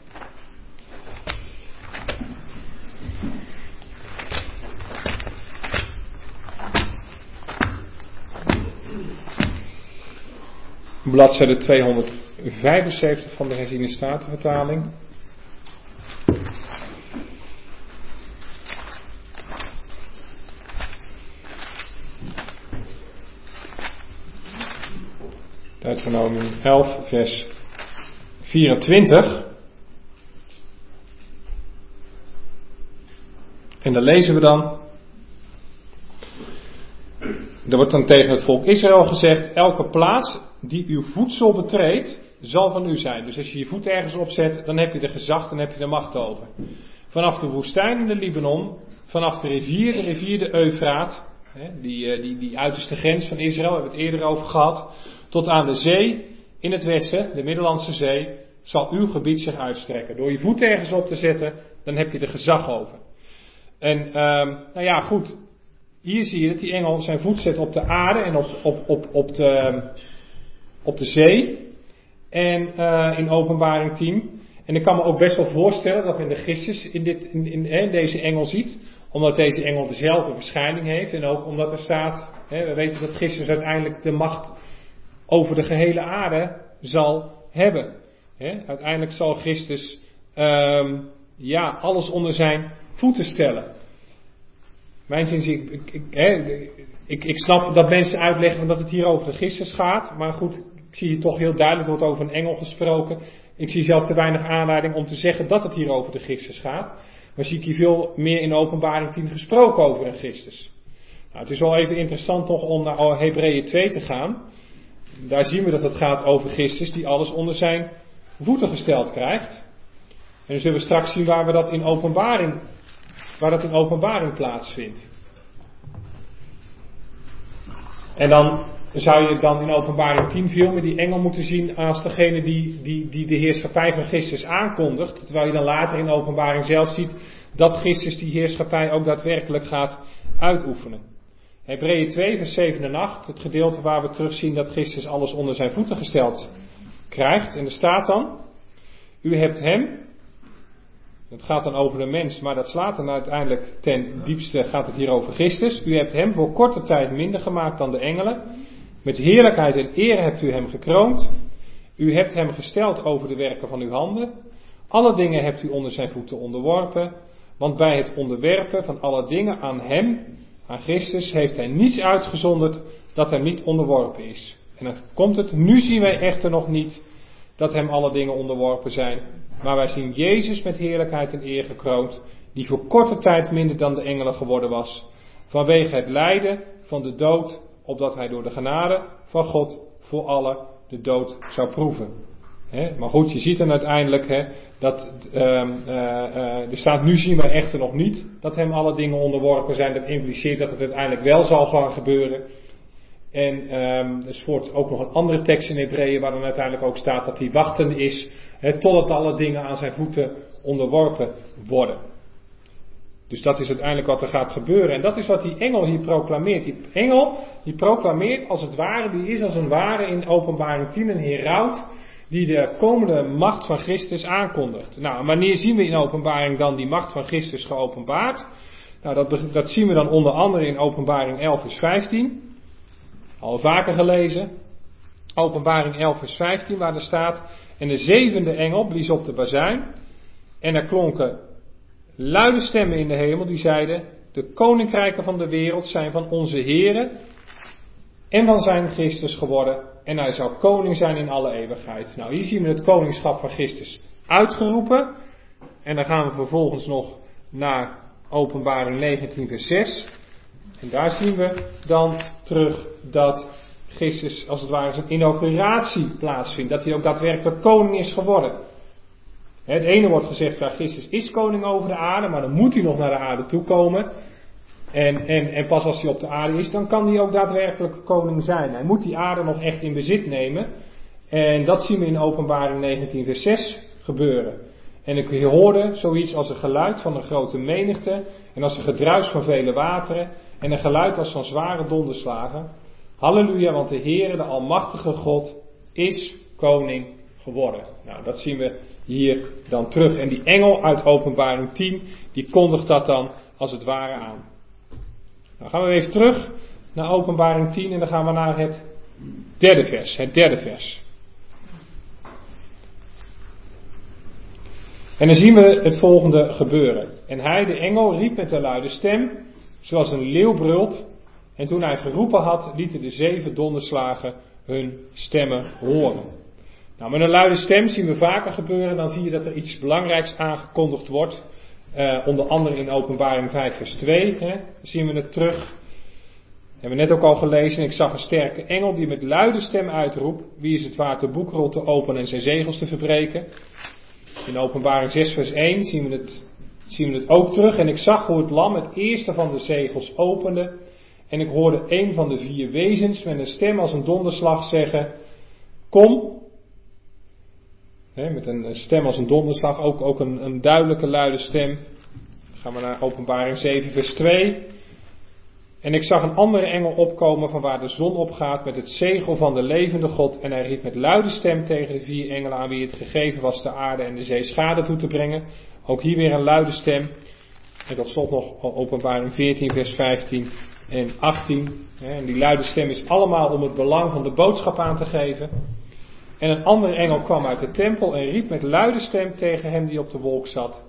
Bladzijde tweehonderdvijfenzeventig van de herziene statenvertaling. Deuteronomium elf vers vierentwintig. En daar lezen we dan. Er wordt dan tegen het volk Israël gezegd, elke plaats die uw voedsel betreedt, zal van u zijn. Dus als je je voet ergens opzet, dan heb je er gezag, dan heb je er macht over. Vanaf de woestijn in de Libanon, vanaf de rivier, de rivier de Eufraat, die, die, die uiterste grens van Israël, hebben we het eerder over gehad, tot aan de zee in het westen, de Middellandse Zee, zal uw gebied zich uitstrekken. Door je voet ergens op te zetten, dan heb je er gezag over. En, um, nou ja, goed. Hier zie je dat die engel zijn voet zet op de aarde en op, op, op, op, de, op de zee. En uh, in Openbaring tien. En ik kan me ook best wel voorstellen dat men de Christus in, dit, in, in, in deze engel ziet. Omdat deze engel dezelfde verschijning heeft. En ook omdat er staat, hè, we weten dat Christus uiteindelijk de macht over de gehele aarde zal hebben. Hè. Uiteindelijk zal Christus um, ja, alles onder zijn voeten stellen. Mijn zin, ik, ik, ik, hè, ik, ik snap dat mensen uitleggen dat het hier over de Christus gaat. Maar goed, ik zie hier toch heel duidelijk, wordt over een engel gesproken. Ik zie zelf te weinig aanleiding om te zeggen dat het hier over de Christus gaat. Maar zie ik hier veel meer in Openbaring tien gesproken over een Christus. Nou, het is wel even interessant toch om naar Hebreeën twee te gaan. Daar zien we dat het gaat over Christus die alles onder zijn voeten gesteld krijgt. En dan zullen we straks zien waar we dat in Openbaring, waar dat in Openbaring plaatsvindt. En dan zou je dan in Openbaring tien veel meer die engel moeten zien als degene die, die, die de heerschappij van Christus aankondigt. Terwijl je dan later in Openbaring zelf ziet dat Christus die heerschappij ook daadwerkelijk gaat uitoefenen. Hebreeën twee vers zeven en acht, het gedeelte waar we terugzien dat Christus alles onder zijn voeten gesteld krijgt. En er staat dan, u hebt hem, het gaat dan over de mens, maar dat slaat dan uiteindelijk ten diepste, gaat het hier over Christus. U hebt hem voor korte tijd minder gemaakt dan de engelen. Met heerlijkheid en eer hebt u hem gekroond. U hebt hem gesteld over de werken van uw handen. Alle dingen hebt u onder zijn voeten onderworpen. Want bij het onderwerpen van alle dingen aan hem, aan Christus, heeft hij niets uitgezonderd dat hem niet onderworpen is. En dan komt het, nu zien wij echter nog niet dat hem alle dingen onderworpen zijn. Maar wij zien Jezus met heerlijkheid en eer gekroond, die voor korte tijd minder dan de engelen geworden was. Vanwege het lijden van de dood, opdat hij door de genade van God voor allen de dood zou proeven. He, maar goed, je ziet dan uiteindelijk he, dat uh, uh, uh, er staat, nu zien wij echter nog niet dat hem alle dingen onderworpen zijn. Dat impliceert dat het uiteindelijk wel zal gaan gebeuren. En um, er wordt ook nog een andere tekst in Hebreeën waar dan uiteindelijk ook staat dat hij wachtende is, he, totdat alle dingen aan zijn voeten onderworpen worden. Dus dat is uiteindelijk wat er gaat gebeuren. En dat is wat die engel hier proclameert. Die engel die proclameert als het ware, die is als een ware in Openbaring tien een heraut die de komende macht van Christus aankondigt. Nou, wanneer zien we in Openbaring dan die macht van Christus geopenbaard? Nou, dat, dat zien we dan onder andere in Openbaring elf vers vijftien. Al vaker gelezen. Openbaring elf vers vijftien, waar er staat, en de zevende engel blies op de bazuin, en er klonken luide stemmen in de hemel die zeiden, de koninkrijken van de wereld zijn van onze Here en van zijn Christus geworden, en hij zal koning zijn in alle eeuwigheid. Nou, hier zien we het koningschap van Christus uitgeroepen, en dan gaan we vervolgens nog naar Openbaring negentien vers zes, en daar zien we dan terug dat Christus als het ware zijn inauguratie plaatsvindt, dat hij ook daadwerkelijk koning is geworden. Het ene wordt gezegd, ja, Christus is koning over de aarde, maar dan moet hij nog naar de aarde toe komen. En, en, en pas als hij op de aarde is, dan kan hij ook daadwerkelijk koning zijn. Hij moet die aarde nog echt in bezit nemen. En dat zien we in Openbaring negentien vers zes gebeuren. En ik hoorde zoiets als een geluid van een grote menigte, en als een gedruis van vele wateren, en een geluid als van zware donderslagen. Halleluja, want de Heere, de Almachtige God, is koning geworden. Nou, dat zien we hier dan terug. En die engel uit Openbaring tien, die kondigt dat dan als het ware aan. Nou gaan we even terug naar Openbaring tien en dan gaan we naar het derde vers. Het derde vers. En dan zien we het volgende gebeuren. En hij, de engel, riep met een luide stem, zoals een leeuw brult. En toen hij geroepen had, lieten de zeven donderslagen hun stemmen horen. Nou, met een luide stem zien we vaker gebeuren. Dan zie je dat er iets belangrijks aangekondigd wordt. Uh, onder andere in Openbaring vijf vers twee. Hè, zien we het terug. Dat hebben we net ook al gelezen. Ik zag een sterke engel die met luide stem uitroept. Wie is het waard de boekrol te openen en zijn zegels te verbreken? In Openbaring zes vers één zien we het, zien we het ook terug. En ik zag hoe het lam het eerste van de zegels opende. En ik hoorde een van de vier wezens met een stem als een donderslag zeggen, kom. He, met een stem als een donderslag, ook, ook een, een duidelijke luide stem. Dan gaan we naar Openbaring zeven vers twee. En ik zag een andere engel opkomen van waar de zon opgaat met het zegel van de levende God. En hij riep met luide stem tegen de vier engelen aan wie het gegeven was de aarde en de zee schade toe te brengen. Ook hier weer een luide stem. En tot slot nog Openbaring veertien vers vijftien en achttien. En die luide stem is allemaal om het belang van de boodschap aan te geven. En een andere engel kwam uit de tempel en riep met luide stem tegen hem die op de wolk zat.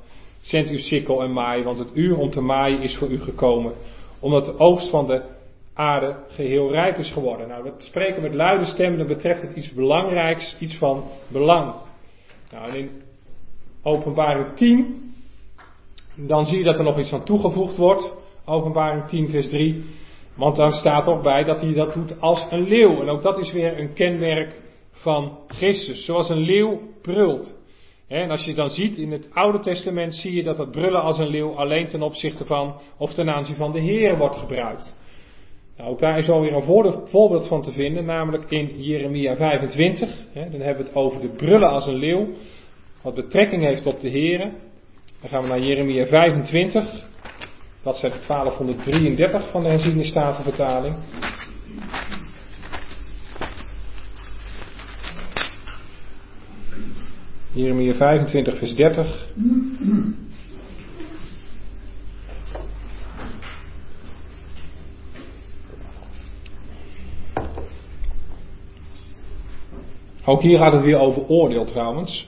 zend uw sikkel en maai, want het uur om te maaien is voor u gekomen, omdat de oogst van de aarde geheel rijp is geworden. Nou, dat spreken met luide stem, dan betreft het iets belangrijks, iets van belang. Nou, en in Openbaring tien, dan zie je dat er nog iets aan toegevoegd wordt. Openbaring tien vers drie. Want dan staat er bij dat hij dat doet als een leeuw. En ook dat is weer een kenmerk van Christus. Zoals een leeuw brult. En als je dan ziet in het Oude Testament, zie je dat het brullen als een leeuw alleen ten opzichte van, of ten aanzien van de Heer wordt gebruikt. Nou, ook daar is alweer een voorbeeld van te vinden, namelijk in Jeremia vijfentwintig. Dan hebben we het over de brullen als een leeuw, wat betrekking heeft op de Heer. Dan gaan we naar Jeremia vijfentwintig. Dat is twaalfhonderddrieëndertig van de herziene statenvertaling. Jeremia vijfentwintig vers dertig. Ook hier gaat het weer over oordeel trouwens.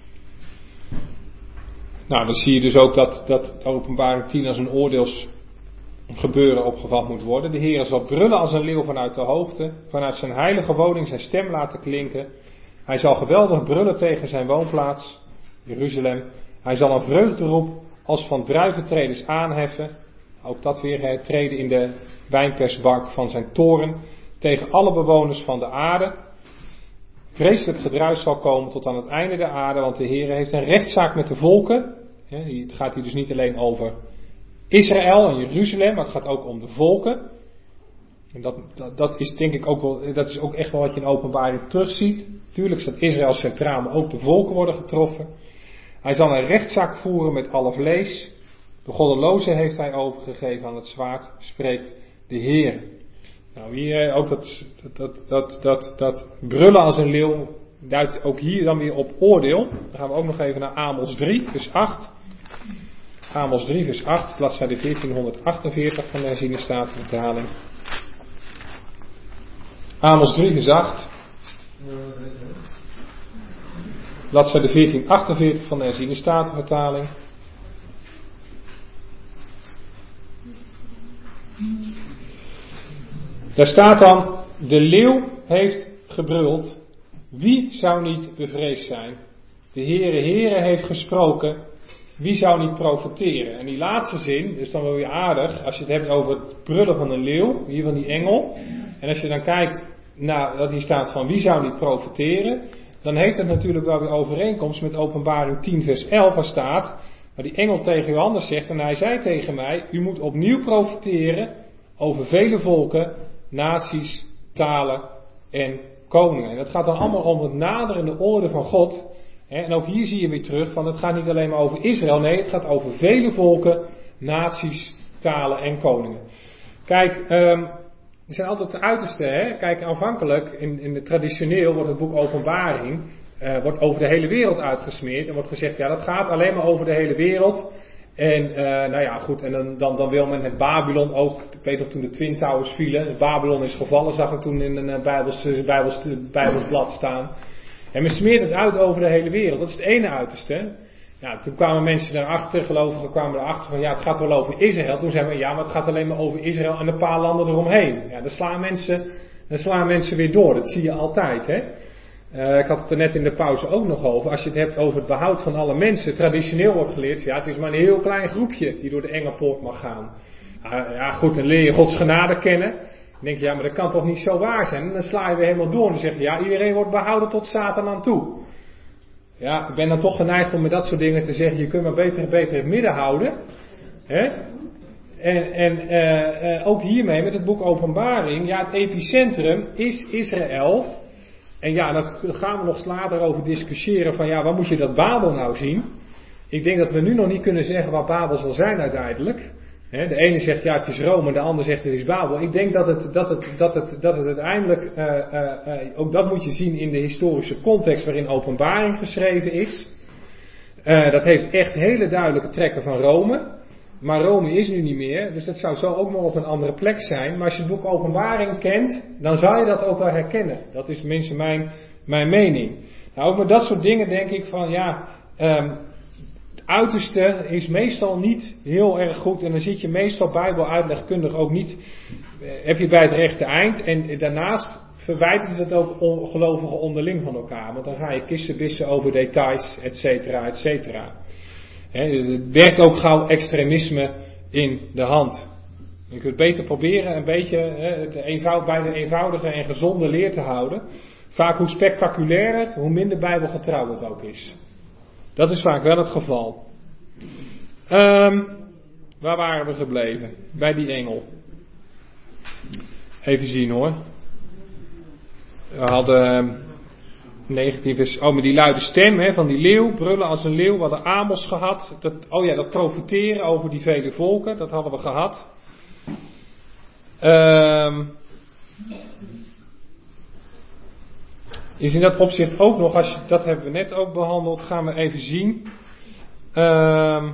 Nou, dan zie je dus ook dat, dat Openbaring tien als een oordeelsgebeuren opgevat moet worden. De Heer zal brullen als een leeuw vanuit de hoogte, vanuit zijn heilige woning zijn stem laten klinken. Hij zal geweldig brullen tegen zijn woonplaats, Jeruzalem. Hij zal een vreugderoep als van druiventreders aanheffen. Ook dat weer, hè, treden in de wijnpersbak van zijn toren. Tegen alle bewoners van de aarde. Vreselijk gedruis zal komen tot aan het einde der aarde, want de Heer heeft een rechtszaak met de volken. Het gaat hier dus niet alleen over Israël en Jeruzalem, maar het gaat ook om de volken. En dat, dat, dat is denk ik ook wel, dat is ook echt wel wat je in Openbaring terugziet. Tuurlijk staat Israël centraal, maar ook de volken worden getroffen. Hij zal een rechtszaak voeren met alle vlees. De goddeloze heeft hij overgegeven aan het zwaard, spreekt de Heer. Nou, hier ook dat, dat, dat, dat, dat brullen als een leeuw duidt ook hier dan weer op oordeel. Dan gaan we ook nog even naar Amos drie, vers acht. Amos drie, vers acht, bladzijde veertienhonderdachtenveertig van de herziene statenvertaling. Amos drie, vers acht. Bladzijde veertienhonderdachtenveertig van de herziene statenvertaling. Daar staat dan, de leeuw heeft gebruld, wie zou niet bevreesd zijn? De Heere Heere heeft gesproken, wie zou niet profeteren? En die laatste zin is dan wel weer aardig, als je het hebt over het brullen van een leeuw, hier van die engel. En als je dan kijkt naar dat hier staat van wie zou niet profeteren, dan heeft het natuurlijk wel weer overeenkomst met Openbaring tien vers elf, waar staat, waar die engel tegen Johannes zegt, en hij zei tegen mij, u moet opnieuw profeteren over vele volken, naties, talen en koningen. En dat gaat dan allemaal om het naderende orde van God. En ook hier zie je weer terug van het gaat niet alleen maar over Israël. Nee, het gaat over vele volken, naties, talen en koningen. Kijk, um, er zijn altijd de uiterste. Hè? Kijk, aanvankelijk, in, in de traditioneel wordt het boek Openbaring, uh, wordt over de hele wereld uitgesmeerd. En wordt gezegd, ja dat gaat alleen maar over de hele wereld. En uh, nou ja, goed, en dan, dan, dan wil men het Babylon ook, ik weet nog toen de Twin Towers vielen, het Babylon is gevallen, zag ik toen in een uh, Bijbels, uh, Bijbels, uh, Bijbelsblad staan. En men smeert het uit over de hele wereld, dat is het ene uiterste. Ja, toen kwamen mensen daarachter, gelovigen kwamen erachter van ja, het gaat wel over Israël. Toen zeiden we ja, maar het gaat alleen maar over Israël en een paar landen eromheen. Ja, dan slaan mensen, dan slaan mensen weer door, dat zie je altijd, hè. Uh, ik had het er net in de pauze ook nog over. Als je het hebt over het behoud van alle mensen. Traditioneel wordt geleerd. Ja, het is maar een heel klein groepje die door de enge poort mag gaan. Uh, ja goed, dan leer je Gods genade kennen. Dan denk je, ja maar dat kan toch niet zo waar zijn. En dan sla je weer helemaal door. En dan zeg je, ja iedereen wordt behouden tot Satan aan toe. Ja, ik ben dan toch geneigd om met dat soort dingen te zeggen. Je kunt maar beter, beter het midden houden. Hè? En, en uh, uh, ook hiermee met het boek Openbaring. Ja, het epicentrum is Israël. En ja, dan gaan we nog later over discussiëren van ja, waar moet je dat Babel nou zien? Ik denk dat we nu nog niet kunnen zeggen wat Babel zal zijn uiteindelijk. De ene zegt ja, het is Rome, de ander zegt het is Babel. Ik denk dat het, dat het, dat het, dat het uiteindelijk, uh, uh, uh, ook dat moet je zien in de historische context waarin Openbaring geschreven is. Uh, dat heeft echt hele duidelijke trekken van Rome. Maar Rome is nu niet meer, dus dat zou zo ook nog op een andere plek zijn. Maar als je het boek Openbaring kent, dan zou je dat ook wel herkennen. Dat is tenminste mijn, mijn mening. Nou, ook met dat soort dingen denk ik van, ja, um, uiterste is meestal niet heel erg goed. En dan zit je meestal bijbeluitlegkundig ook niet, heb je bij het rechte eind. En daarnaast verwijten het ook gelovigen onderling van elkaar. Want dan ga je kissenbissen over details, et cetera, et cetera. Het werkt ook gauw extremisme in de hand. Je kunt beter proberen een beetje de eenvoud, bij de eenvoudige en gezonde leer te houden. Vaak hoe spectaculairer, hoe minder bijbelgetrouw het ook is. Dat is vaak wel het geval. Um, waar waren we gebleven? Bij die engel. Even zien hoor. We hadden negentien vers. Oh, met die luide stem hè, van die leeuw, brullen als een leeuw. We hadden Amos gehad. Dat, oh ja, dat profeteren over die vele volken, dat hadden we gehad. Um, is in dat opzicht ook nog, als je, dat hebben we net ook behandeld, gaan we even zien. Um,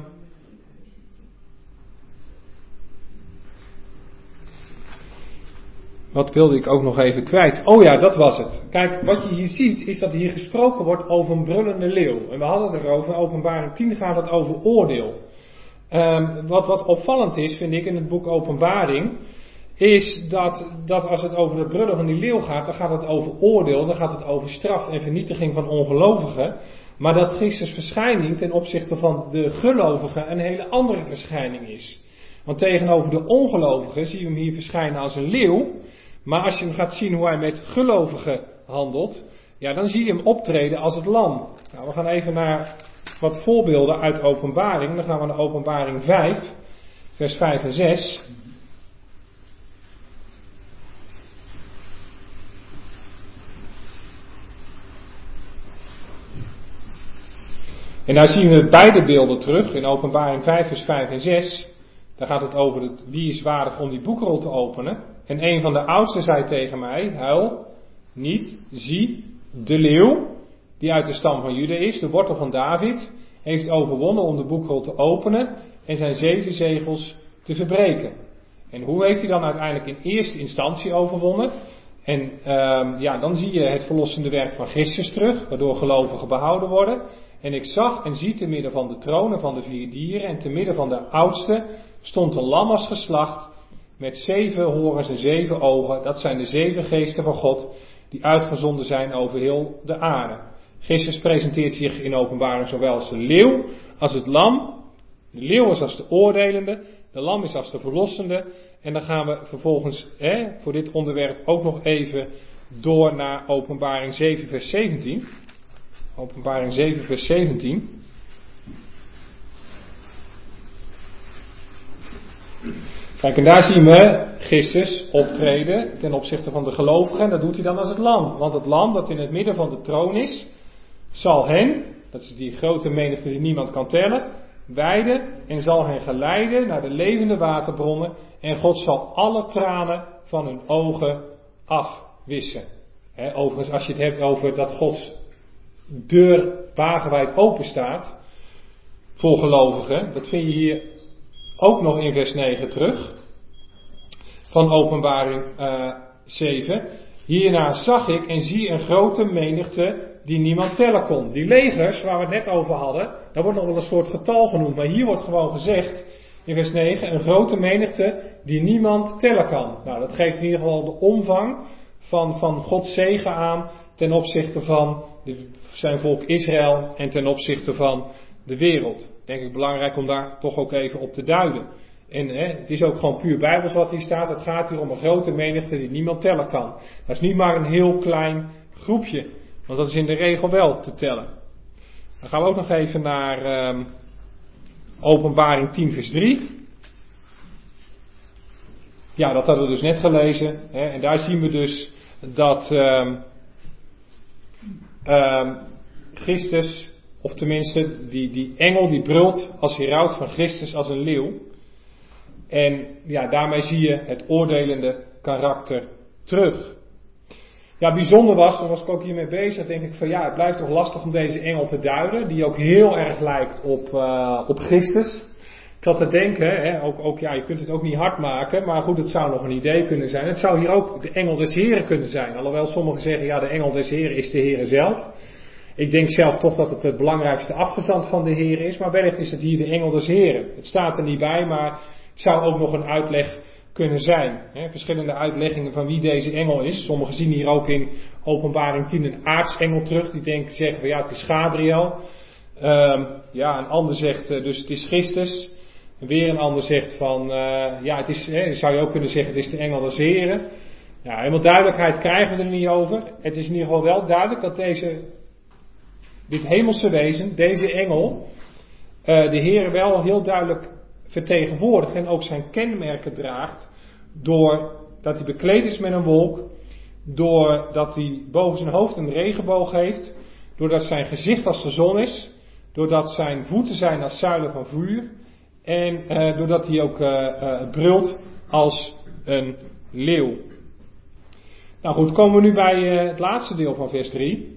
Wat wilde ik ook nog even kwijt? Oh ja, dat was het. Kijk, wat je hier ziet is dat hier gesproken wordt over een brullende leeuw. En we hadden het erover, in Openbaring tien gaat het over oordeel. Um, wat, wat opvallend is, vind ik, in het boek Openbaring, is dat, dat als het over het brullen van die leeuw gaat, dan gaat het over oordeel, dan gaat het over straf en vernietiging van ongelovigen. Maar dat Christus verschijning ten opzichte van de gelovigen een hele andere verschijning is. Want tegenover de ongelovigen zie je hem hier verschijnen als een leeuw. Maar als je hem gaat zien hoe hij met gelovigen handelt, ja, dan zie je hem optreden als het lam. Nou, we gaan even naar wat voorbeelden uit Openbaring. Dan gaan we naar Openbaring vijf, vers vijf en zes. En daar zien we beide beelden terug in Openbaring vijf, vers vijf en zes. Daar gaat het over het, wie is waardig om die boekrol te openen. En een van de oudsten zei tegen mij, huil niet, zie, de leeuw, die uit de stam van Juda is, de wortel van David, heeft overwonnen om de boekrol te openen en zijn zeven zegels te verbreken. En hoe heeft hij dan uiteindelijk in eerste instantie overwonnen? En um, ja, dan zie je het verlossende werk van Christus terug, waardoor gelovigen behouden worden. En ik zag en zie te midden van de tronen van de vier dieren en te midden van de oudste stond een lam als geslacht met zeven horens en zeven ogen. Dat zijn de zeven geesten van God die uitgezonden zijn over heel de aarde. Christus presenteert zich in openbaring zowel als de leeuw als het lam. De leeuw is als de oordelende, de lam is als de verlossende. En dan gaan we vervolgens hè, voor dit onderwerp ook nog even door naar openbaring zeven vers zeventien. Openbaring zeven vers zeventien. Kijk, en daar zien we Christus optreden ten opzichte van de gelovigen. En dat doet hij dan als het lam. Want het lam dat in het midden van de troon is, zal hen, dat is die grote menigte die niemand kan tellen, weiden en zal hen geleiden naar de levende waterbronnen. En God zal alle tranen van hun ogen afwissen. He, overigens, als je het hebt over dat Gods deur wagenwijd open staat voor gelovigen, dat vind je hier ook nog in vers negen terug, van openbaring uh, zeven. Hierna zag ik en zie een grote menigte die niemand tellen kon. Die legers waar we het net over hadden, daar wordt nog wel een soort getal genoemd, maar hier wordt gewoon gezegd in vers negen, een grote menigte die niemand tellen kan. Nou, dat geeft in ieder geval de omvang van, van Gods zegen aan ten opzichte van de, zijn volk Israël en ten opzichte van de wereld. Denk ik belangrijk om daar toch ook even op te duiden. En hè, het is ook gewoon puur Bijbels wat hier staat. Het gaat hier om een grote menigte die niemand tellen kan. Dat is niet maar een heel klein groepje. Want dat is in de regel wel te tellen. Dan gaan we ook nog even naar um, openbaring tien vers drie. Ja, dat hadden we dus net gelezen. Hè, en daar zien we dus dat um, um, Christus, of tenminste die, die engel die brult als heraut van Christus als een leeuw. En ja, daarmee zie je het oordelende karakter terug. Ja, bijzonder was, daar was ik ook hiermee bezig, denk ik van ja, het blijft toch lastig om deze engel te duiden, die ook heel erg lijkt op, uh, op Christus. Ik zat te denken, hè, ook, ook, ja, je kunt het ook niet hard maken, maar goed, het zou nog een idee kunnen zijn. Het zou hier ook de engel des Heren kunnen zijn, alhoewel sommigen zeggen, ja, de engel des Heren is de Here zelf. Ik denk zelf toch dat het de belangrijkste afgezant van de Heer is, maar wellicht is het hier de engel des Heren. Het staat er niet bij, maar het zou ook nog een uitleg kunnen zijn. Hè, verschillende uitleggingen van wie deze engel is. Sommigen zien hier ook in Openbaring tien een aartsengel terug, die denken, zeggen van ja, het is Gabriel. Um, ja, een ander zegt uh, dus het is Christus. En weer een ander zegt van, uh, ja, het is, hè, zou je ook kunnen zeggen, het is de engel des Heren. Ja, helemaal duidelijkheid krijgen we er niet over. Het is in ieder geval wel duidelijk dat deze, dit hemelse wezen, deze engel, uh, de Heer wel heel duidelijk vertegenwoordigt en ook zijn kenmerken draagt, doordat hij bekleed is met een wolk, doordat hij boven zijn hoofd een regenboog heeft, doordat zijn gezicht als de zon is, doordat zijn voeten zijn als zuilen van vuur en uh, doordat hij ook uh, uh, brult als een leeuw. Nou goed, komen we nu bij uh, het laatste deel van vers drie.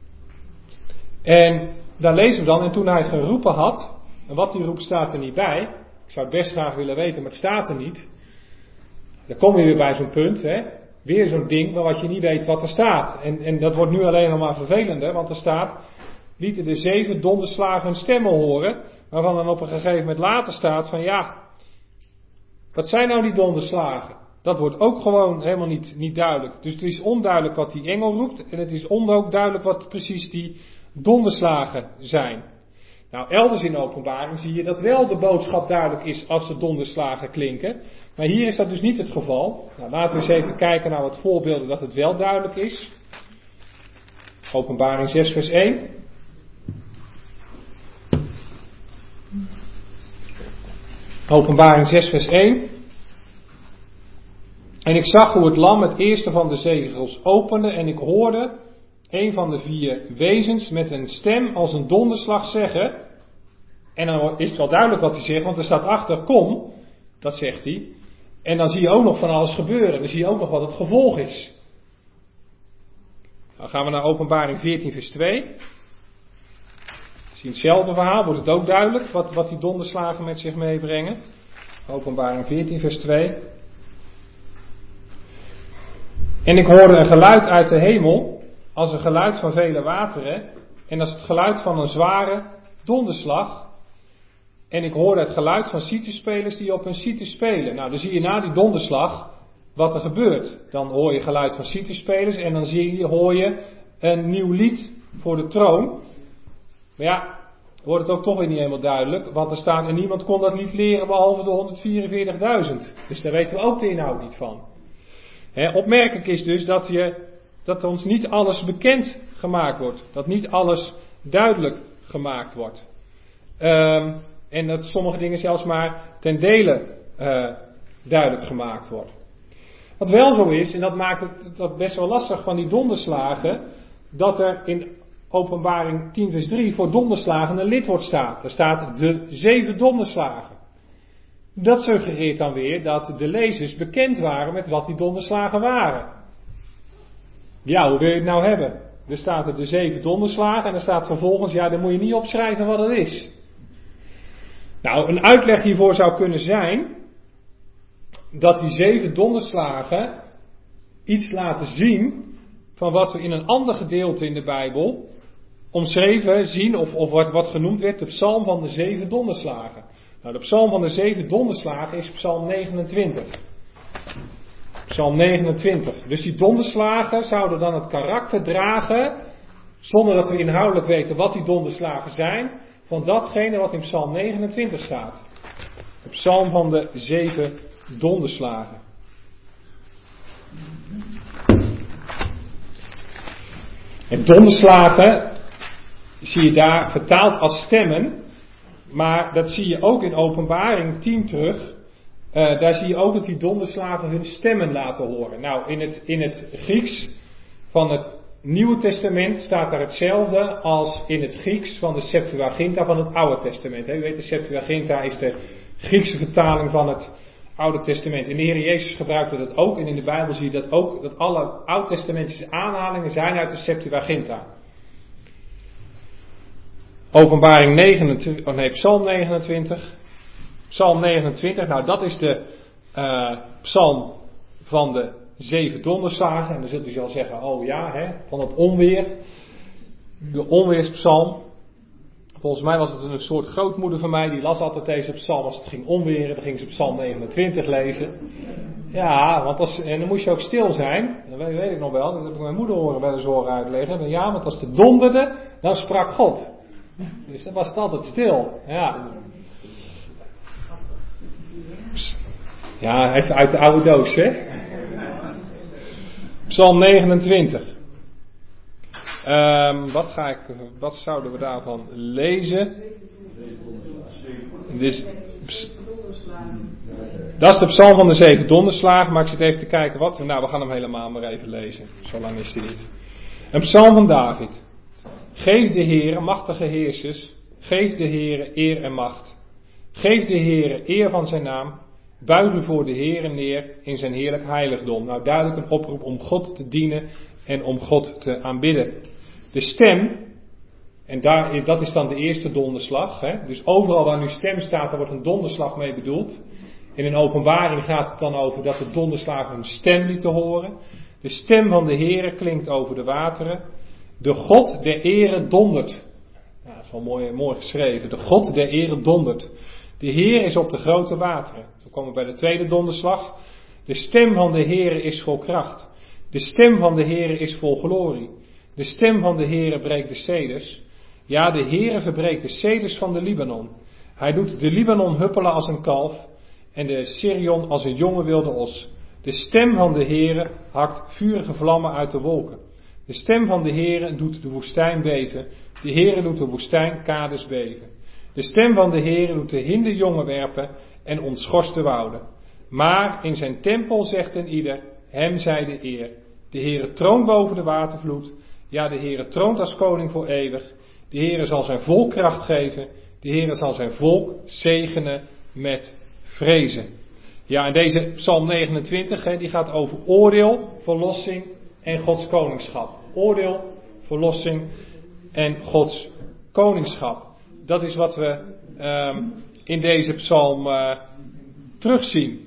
En daar lezen we dan, en toen hij geroepen had, en wat die roep staat er niet bij. Ik zou het best graag willen weten, maar het staat er niet. Dan kom je weer bij zo'n punt, hè. Weer zo'n ding waar je niet weet wat er staat. En, en dat wordt nu alleen nog maar vervelender, want er staat, lieten de zeven donderslagen hun stemmen horen, waarvan dan op een gegeven moment later staat van ja, wat zijn nou die donderslagen? Dat wordt ook gewoon helemaal niet, niet duidelijk. Dus het is onduidelijk wat die engel roept en het is ook duidelijk wat precies die donderslagen zijn. Nou, elders in de Openbaring zie je dat wel de boodschap duidelijk is als de donderslagen klinken. Maar hier is dat dus niet het geval. Nou, laten we eens even kijken naar wat voorbeelden dat het wel duidelijk is. Openbaring zes vers één. Openbaring zes vers één. En ik zag hoe het lam het eerste van de zegels opende en ik hoorde een van de vier wezens met een stem als een donderslag zeggen. En dan is het wel duidelijk wat hij zegt, want er staat achter, kom, dat zegt hij. En dan zie je ook nog van alles gebeuren. Dan zie je ook nog wat het gevolg is. Dan gaan we naar Openbaring veertien vers twee. We zien hetzelfde verhaal, wordt het ook duidelijk wat, wat die donderslagen met zich meebrengen. Openbaring veertien vers twee. En ik hoorde een geluid uit de hemel, als een geluid van vele wateren, en als het geluid van een zware donderslag. En ik hoorde het geluid van citerspelers die op hun citer spelen. Nou, dan zie je na die donderslag wat er gebeurt. Dan hoor je geluid van citerspelers en dan zie je, hoor je een nieuw lied voor de troon. Maar ja, wordt het ook toch weer niet helemaal duidelijk, want er staat en niemand kon dat lied leren behalve de honderdvierenveertigduizend. Dus daar weten we ook de inhoud niet van. He, opmerkelijk is dus dat, je, dat ons niet alles bekend gemaakt wordt. Dat niet alles duidelijk gemaakt wordt. Um, en dat sommige dingen zelfs maar ten dele uh, duidelijk gemaakt wordt. Wat wel zo is, en dat maakt het dat best wel lastig van die donderslagen, dat er in Openbaring tien vers drie voor donderslagen een lidwoord staat. Er staat de zeven donderslagen. Dat suggereert dan weer dat de lezers bekend waren met wat die donderslagen waren. Ja, hoe wil je het nou hebben? Er staat er de zeven donderslagen en er staat vervolgens, ja, dan moet je niet opschrijven wat het is. Nou, een uitleg hiervoor zou kunnen zijn dat die zeven donderslagen iets laten zien van wat we in een ander gedeelte in de Bijbel omschreven zien, of, of wat, wat genoemd werd, de psalm van de zeven donderslagen. Nou, de psalm van de zeven donderslagen is psalm negenentwintig. Psalm negenentwintig. Dus die donderslagen zouden dan het karakter dragen, zonder dat we inhoudelijk weten wat die donderslagen zijn, van datgene wat in psalm negenentwintig staat. De psalm van de zeven donderslagen. En donderslagen zie je daar vertaald als stemmen. Maar dat zie je ook in Openbaring tien terug. Uh, daar zie je ook dat die donderslagen hun stemmen laten horen. Nou, in het, in het Grieks van het Nieuwe Testament staat daar hetzelfde als in het Grieks van de Septuaginta van het Oude Testament. U weet, de Septuaginta is de Griekse vertaling van het Oude Testament. En de Heer Jezus gebruikte dat ook. En in de Bijbel zie je dat ook, dat alle oud-testamentische aanhalingen zijn uit de Septuaginta. Openbaring negenentwintig, oh nee, Psalm negenentwintig. Psalm negenentwintig, nou dat is de uh, psalm van de zeven donderslagen. En dan zult u wel zeggen, oh ja, hè, van het onweer. de onweerspsalm. Volgens mij was het een soort grootmoeder van mij, die las altijd deze psalm als het ging onweren. Dan ging ze psalm negenentwintig lezen. Ja, want als, en dan moest je ook stil zijn. Dat weet, weet ik nog wel, dat heb ik mijn moeder horen wel eens horen uitleggen. Ja, want als het donderde, dan sprak God. Dus dan was het altijd stil. Ja, ja even uit de oude doos, hè. Psalm negenentwintig. Um, wat, ga ik, wat zouden we daarvan lezen? Dus, dat is de psalm van de zeven donderslagen, maar ik zit even te kijken wat. Nou, we gaan hem helemaal maar even lezen. Zo lang is hij niet. Een psalm van David. Geef de Heere, machtige heersers, geef de Heere eer en macht. Geef de Heere eer van zijn naam. Buig u voor de Heere neer in zijn heerlijk heiligdom. Nou, duidelijk een oproep om God te dienen en om God te aanbidden. De stem, en daar, dat is dan de eerste donderslag. Hè? Dus overal waar nu stem staat, daar wordt een donderslag mee bedoeld. In een openbaring gaat het dan over dat de donderslagen hun stem lieten horen. De stem van de Heere klinkt over de wateren. De God der ere dondert. Ja, dat is wel mooi, mooi geschreven. De God der ere dondert. De Heer is op de grote wateren. We komen bij de tweede donderslag. De stem van de Heere is vol kracht. De stem van de Heere is vol glorie. De stem van de Heere breekt de ceders. Ja, de Heere verbreekt de ceders van de Libanon. Hij doet de Libanon huppelen als een kalf en de Sirion als een jonge wilde os. De stem van de Heere hakt vurige vlammen uit de wolken. De stem van de Heere doet de woestijn beven. De Heere doet de woestijnkades beven. De stem van de Heere doet de hinderjongen werpen en ontschorst de wouden. Maar in zijn tempel zegt een ieder, hem zij de eer. De Heere troont boven de watervloed. Ja, de Heere troont als koning voor eeuwig. De Heere zal zijn volk kracht geven. De Heere zal zijn volk zegenen met vrezen. Ja, en deze psalm negenentwintig, hè, die gaat over oordeel, verlossing en Gods koningschap. Oordeel, verlossing en Gods koningschap. Dat is wat we um, in deze psalm uh, terugzien.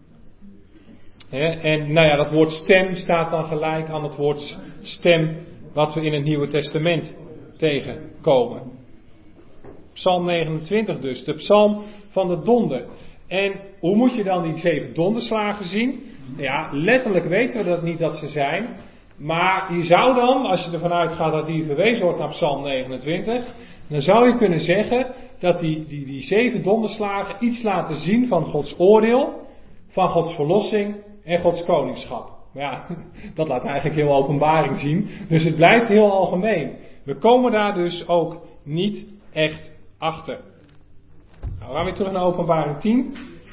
He, en nou ja, dat woord stem staat dan gelijk aan het woord stem wat we in het Nieuwe Testament tegenkomen. Psalm negenentwintig dus, de psalm van de donder. En hoe moet je dan die zeven donderslagen zien? Ja, letterlijk weten we dat niet dat ze zijn. Maar je zou dan, als je ervan uitgaat dat die verwezen wordt naar psalm negenentwintig, dan zou je kunnen zeggen dat die, die, die zeven donderslagen iets laten zien van Gods oordeel, van Gods verlossing en Gods koningschap. Maar ja, dat laat eigenlijk heel openbaring zien. Dus het blijft heel algemeen. We komen daar dus ook niet echt achter. Nou, we gaan weer terug naar openbaring tien.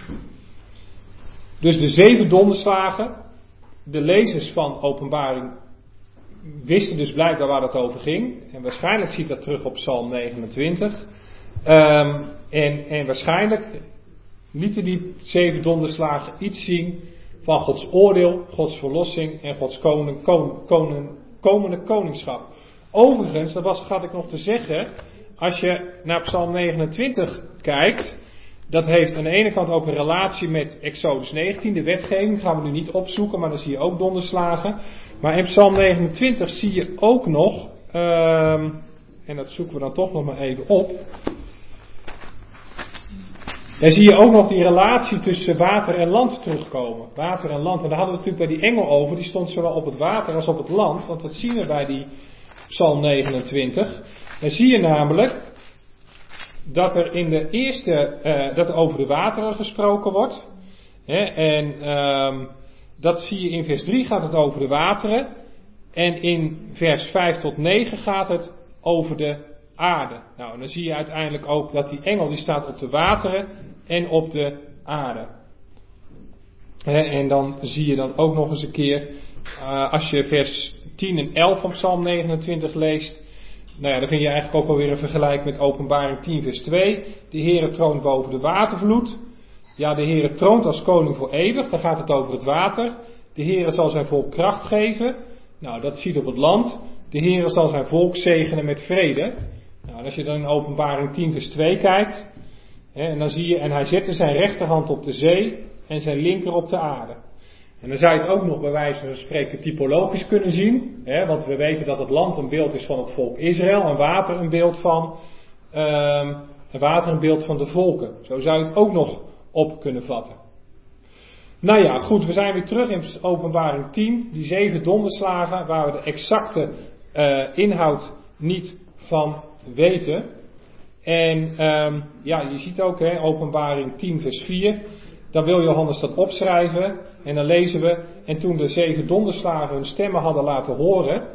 Dus de zeven donderslagen. De lezers van openbaring wisten dus blijkbaar waar het over ging. En waarschijnlijk ziet dat terug op psalm negenentwintig. Um, en, en waarschijnlijk lieten die zeven donderslagen iets zien van Gods oordeel, Gods verlossing en Gods koning, kon, koning, komende koningschap. Overigens, dat was, had ik nog te zeggen, als je naar psalm negenentwintig kijkt, dat heeft aan de ene kant ook een relatie met Exodus negentien, de wetgeving, gaan we nu niet opzoeken, maar dan zie je ook donderslagen. Maar in psalm negenentwintig zie je ook nog, um, en dat zoeken we dan toch nog maar even op, dan zie je ook nog die relatie tussen water en land terugkomen. Water en land. En daar hadden we het natuurlijk bij die engel over. Die stond zowel op het water als op het land. Want wat zien we bij die psalm negenentwintig? Dan zie je namelijk dat er in de eerste, uh, dat er over de wateren gesproken wordt. Hè, en um, dat zie je in vers drie gaat het over de wateren. En in vers vijf tot negen gaat het over de aarde. Nou, en dan zie je uiteindelijk ook dat die engel die staat op de wateren en op de aarde. He, en dan zie je dan ook nog eens een keer, uh, als je vers tien en elf van psalm negenentwintig leest, nou ja, dan vind je eigenlijk ook alweer een vergelijk met openbaring tien vers twee. De Heere troont boven de watervloed. Ja, de Heere troont als koning voor eeuwig. Dan gaat het over het water. De Heere zal zijn volk kracht geven. Nou, dat ziet op het land. De Heere zal zijn volk zegenen met vrede. Nou, en als je dan in openbaring tien vers twee kijkt, hè, en dan zie je, en hij zette zijn rechterhand op de zee en zijn linker op de aarde. En dan zou je het ook nog bij wijze van spreken typologisch kunnen zien. Hè, want we weten dat het land een beeld is van het volk Israël. En water een beeld van, um, en water een beeld van de volken. Zo zou je het ook nog op kunnen vatten. Nou ja, goed, we zijn weer terug in Openbaring tien. Die zeven donderslagen waar we de exacte uh, inhoud niet van weten. En um, ja, je ziet ook, hè, Openbaring tien vers vier. Dan wil Johannes dat opschrijven. En dan lezen we. En toen de zeven donderslagen hun stemmen hadden laten horen.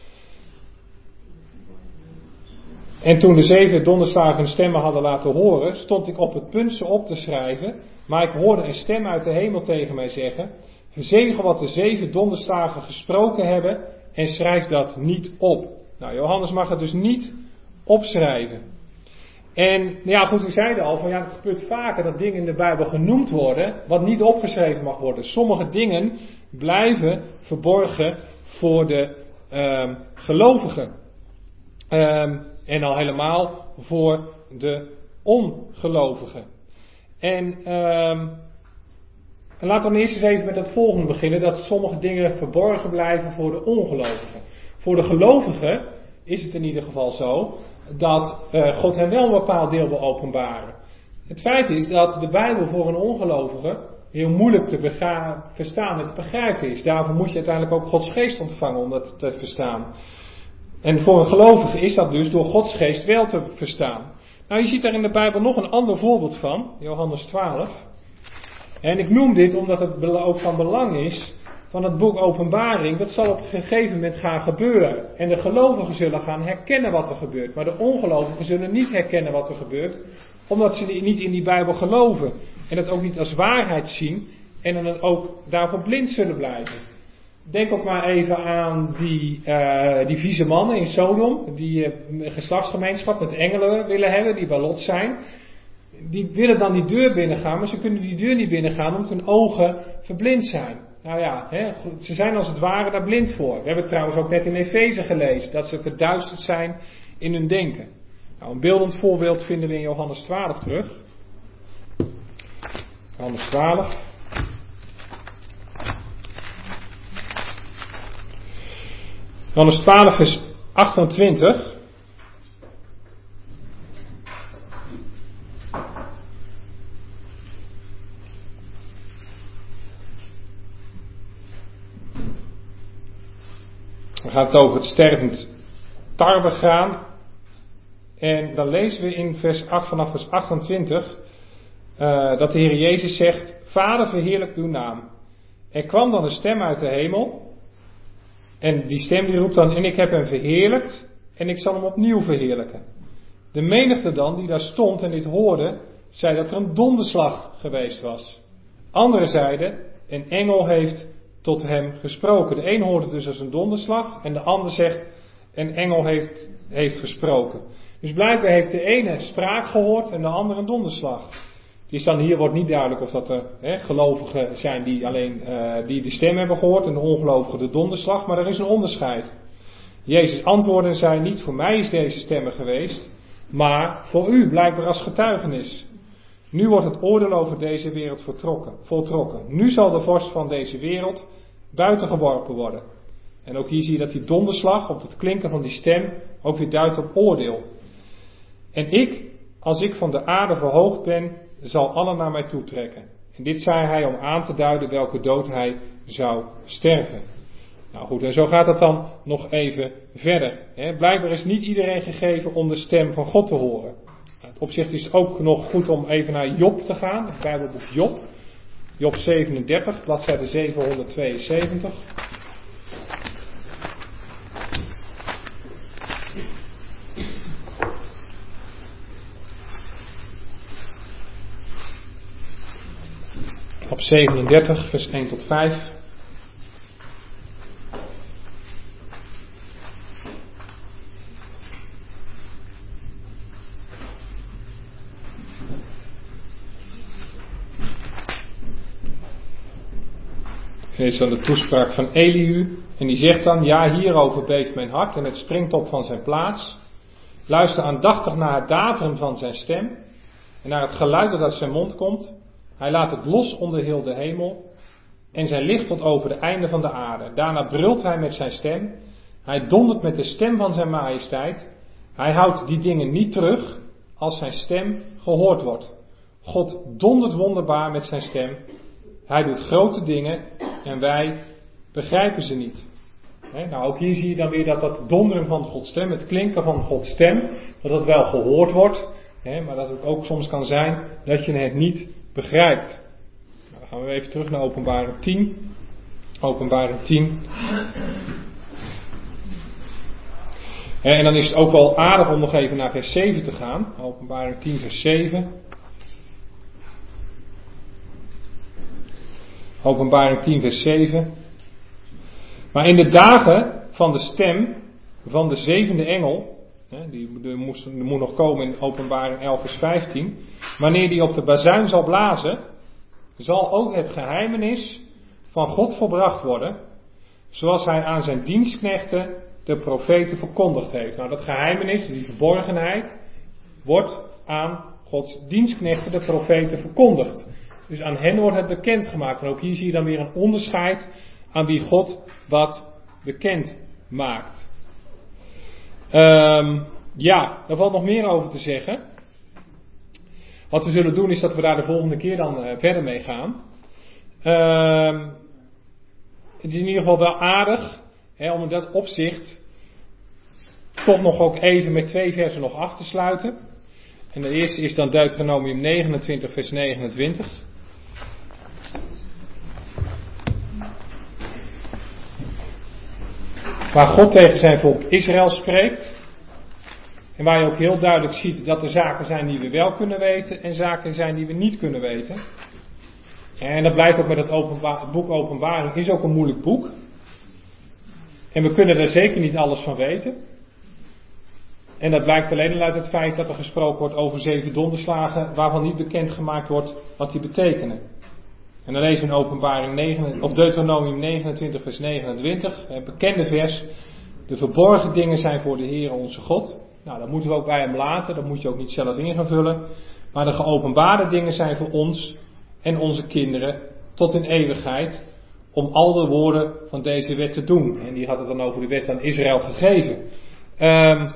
En toen de zeven donderslagen hun stemmen hadden laten horen. Stond ik op het punt ze op te schrijven. Maar ik hoorde een stem uit de hemel tegen mij zeggen. Verzegel wat de zeven donderslagen gesproken hebben. En schrijf dat niet op. Nou, Johannes mag het dus niet opschrijven. En nou ja, goed, we zeiden al van ja, het gebeurt vaker dat dingen in de Bijbel genoemd worden, wat niet opgeschreven mag worden. Sommige dingen blijven verborgen voor de um, gelovigen. Um, en al helemaal voor de ongelovigen. En um, laten we eerst eens even met het volgende beginnen, dat sommige dingen verborgen blijven voor de ongelovigen. Voor de gelovigen is het in ieder geval zo dat uh, God hen wel een bepaald deel wil openbaren. Het feit is dat de Bijbel voor een ongelovige heel moeilijk te bega- verstaan en te begrijpen is. Daarvoor moet je uiteindelijk ook Gods geest ontvangen om dat te verstaan. En voor een gelovige is dat dus door Gods geest wel te verstaan. Nou, je ziet daar in de Bijbel nog een ander voorbeeld van, Johannes twaalf. En ik noem dit omdat het ook van belang is van het boek Openbaring. Dat zal op een gegeven moment gaan gebeuren. En de gelovigen zullen gaan herkennen wat er gebeurt. Maar de ongelovigen zullen niet herkennen wat er gebeurt. Omdat ze niet in die Bijbel geloven. En dat ook niet als waarheid zien. En dan ook daarvoor blind zullen blijven. Denk ook maar even aan die, uh, die vieze mannen in Sodom. Die uh, geslachtsgemeenschap met engelen willen hebben. Die bij Lot zijn. Die willen dan die deur binnengaan. Maar ze kunnen die deur niet binnengaan omdat hun ogen verblind zijn. Nou ja, hè, ze zijn als het ware daar blind voor. We hebben het trouwens ook net in Efeze gelezen. Dat ze verduisterd zijn in hun denken. Nou, een beeldend voorbeeld vinden we in Johannes twaalf terug. Johannes twaalf. Johannes twaalf vers achtentwintig. Dan gaat het over het stervend tarwe gaan. En dan lezen we in vers acht, vanaf vers achtentwintig uh, dat de Heer Jezus zegt: Vader, verheerlijk uw naam. Er kwam dan een stem uit de hemel. En die stem die roept dan: en ik heb hem verheerlijkt en ik zal hem opnieuw verheerlijken. De menigte dan die daar stond en dit hoorde, zei dat er een donderslag geweest was. Anderen zeiden: een engel heeft tot hem gesproken. De een hoorde dus als een donderslag en de ander zegt: een engel heeft, heeft gesproken. Dus blijkbaar heeft de ene spraak gehoord en de andere een donderslag. Dus dan hier wordt niet duidelijk of dat er hè, gelovigen zijn die alleen uh, die de stem hebben gehoord en de ongelovigen de donderslag, maar er is een onderscheid. Jezus antwoordde en zei: niet voor mij is deze stemmen geweest, maar voor u, blijkbaar als getuigenis. Nu wordt het oordeel over deze wereld voltrokken, voltrokken. Nu zal de vorst van deze wereld buiten geworpen worden. En ook hier zie je dat die donderslag, op het klinken van die stem, ook weer duidt op oordeel. En ik, als ik van de aarde verhoogd ben, zal allen naar mij toetrekken. En dit zei hij om aan te duiden welke dood hij zou sterven. Nou goed, en zo gaat het dan nog even verder. Hè. Blijkbaar is niet iedereen gegeven om de stem van God te horen. Nou, het opzicht is ook nog goed om even naar Job te gaan, het Bijbelboek Job. Job zevenendertig, bladzijde zevenhonderdtweeënzeventig. Op zevenendertig, vers één tot vijf. Dit is dan de toespraak van Elihu. En die zegt dan: ja, hierover beeft mijn hart en het springt op van zijn plaats. Luister aandachtig naar het daveren van zijn stem en naar het geluid dat uit zijn mond komt. Hij laat het los onder heel de hemel. en zijn licht tot over de einden van de aarde. Daarna brult hij met zijn stem. Hij dondert met de stem van zijn majesteit. Hij houdt die dingen niet terug als zijn stem gehoord wordt. God dondert wonderbaar met zijn stem. Hij doet grote dingen en wij begrijpen ze niet. He, nou, ook hier zie je dan weer dat dat donderen van Gods stem, het klinken van Gods stem, dat dat wel gehoord wordt, he, maar dat het ook soms kan zijn dat je het niet begrijpt. Nou, dan gaan we even terug naar Openbaring tien. Openbaring tien. He, en dan is het ook wel aardig om nog even naar vers zeven te gaan. Openbaring tien vers zeven. Openbaring tien vers zeven. Maar in de dagen van de stem van de zevende engel, hè, die, die, moest, die moet nog komen in Openbaring elf vers vijftien, wanneer die op de bazuin zal blazen, zal ook het geheimenis van God volbracht worden, zoals hij aan zijn dienstknechten, de profeten, verkondigd heeft. Nou, dat geheimenis, die verborgenheid, wordt aan Gods dienstknechten, de profeten, verkondigd. Dus aan hen wordt het bekendgemaakt. En ook hier zie je dan weer een onderscheid aan wie God wat bekend maakt. Um, ja, daar valt nog meer over te zeggen. Wat we zullen doen is dat we daar de volgende keer dan uh, verder mee gaan. Um, het is in ieder geval wel aardig hè, om in dat opzicht toch nog ook even met twee versen nog af te sluiten. En de eerste is dan Deuteronomium negenentwintig vers negenentwintig. Waar God tegen zijn volk Israël spreekt. En waar je ook heel duidelijk ziet dat er zaken zijn die we wel kunnen weten. En zaken zijn die we niet kunnen weten. En dat blijkt ook met het, openba- het boek Openbaring. Is ook een moeilijk boek. En we kunnen er zeker niet alles van weten. En dat blijkt alleen al uit het feit dat er gesproken wordt over zeven donderslagen. Waarvan niet bekendgemaakt wordt wat die betekenen. En dan lezen we in Openbaring negen, of Deuteronomium negenentwintig vers negenentwintig, het bekende vers. De verborgen dingen zijn voor de Heere onze God. Nou, dat moeten we ook bij hem laten, dat moet je ook niet zelf in gaan vullen. Maar de geopenbaarde dingen zijn voor ons en onze kinderen tot in eeuwigheid. Om al de woorden van deze wet te doen. En die had het dan over de wet aan Israël gegeven. Um,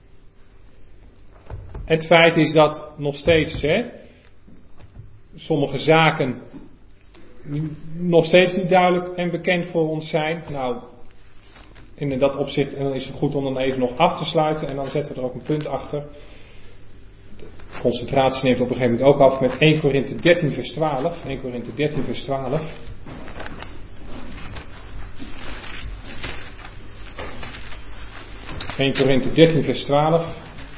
het feit is dat nog steeds hè, sommige zaken nog steeds niet duidelijk en bekend voor ons zijn. Nou, in dat opzicht en dan is het goed om dan even nog af te sluiten. En dan zetten we er ook een punt achter. De concentratie neemt op een gegeven moment ook af met eerste Korinthe dertien vers twaalf. eerste Korinthe dertien vers twaalf. eerste Korinthe dertien vers twaalf.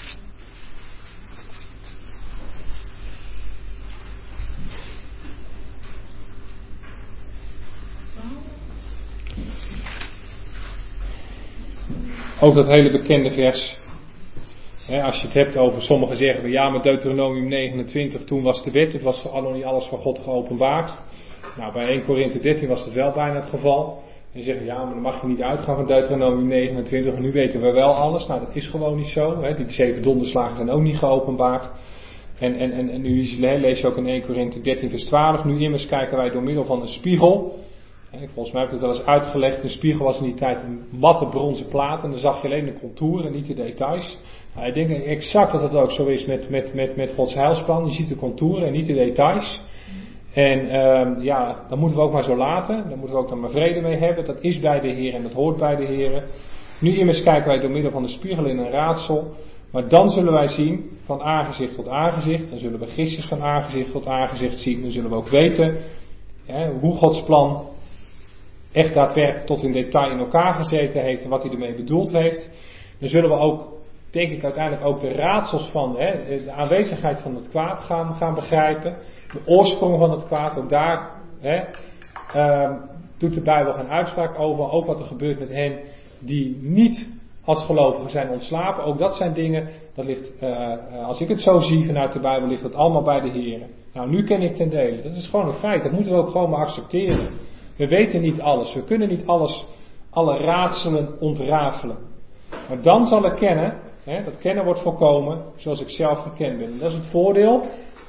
Ook dat hele bekende vers. He, als je het hebt over sommigen zeggen, ja, met Deuteronomium negenentwintig, toen was de wet, het was al nog niet alles van God geopenbaard. Nou, bij eerste Korinthe dertien was het wel bijna het geval. En je zegt, ja, maar dan mag je niet uitgaan van Deuteronomium negenentwintig, nu weten we wel alles. Nou, dat is gewoon niet zo. He. Die zeven donderslagen zijn ook niet geopenbaard. En, en, en, en nu lees je ook in eerste Korinthe dertien vers twaalf, nu immers kijken wij door middel van een spiegel. Volgens mij heb ik het wel eens uitgelegd. Een spiegel was in die tijd een matte bronzen plaat. En dan zag je alleen de contouren en niet de details. Nou, ik denk exact dat het ook zo is met, met, met, met Gods heilsplan. Je ziet de contouren en niet de details. En um, ja, dat moeten we ook maar zo laten. Daar moeten we ook dan maar vrede mee hebben. Dat is bij de Heer en dat hoort bij de Heer. Nu immers kijken wij door middel van de spiegel in een raadsel. Maar dan zullen wij zien van aangezicht tot aangezicht. Dan zullen we gistjes van aangezicht tot aangezicht zien. Dan zullen we ook weten ja, hoe Gods plan echt daadwerkelijk tot in detail in elkaar gezeten heeft en wat hij ermee bedoeld heeft. Dan zullen we ook, denk ik, uiteindelijk ook de raadsels van hè, de aanwezigheid van het kwaad gaan, gaan begrijpen. De oorsprong van het kwaad, ook daar hè, uh, doet de Bijbel geen uitspraak over. Ook wat er gebeurt met hen die niet als gelovigen zijn ontslapen. Ook dat zijn dingen, dat ligt, uh, als ik het zo zie vanuit de Bijbel, ligt het allemaal bij de Heer. Nou, nu ken ik ten dele. Dat is gewoon een feit, dat moeten we ook gewoon maar accepteren. We weten niet alles, we kunnen niet alles, alle raadselen ontrafelen. Maar dan zal ik kennen, hè, dat kennen wordt volkomen zoals ik zelf gekend ben. En dat is het voordeel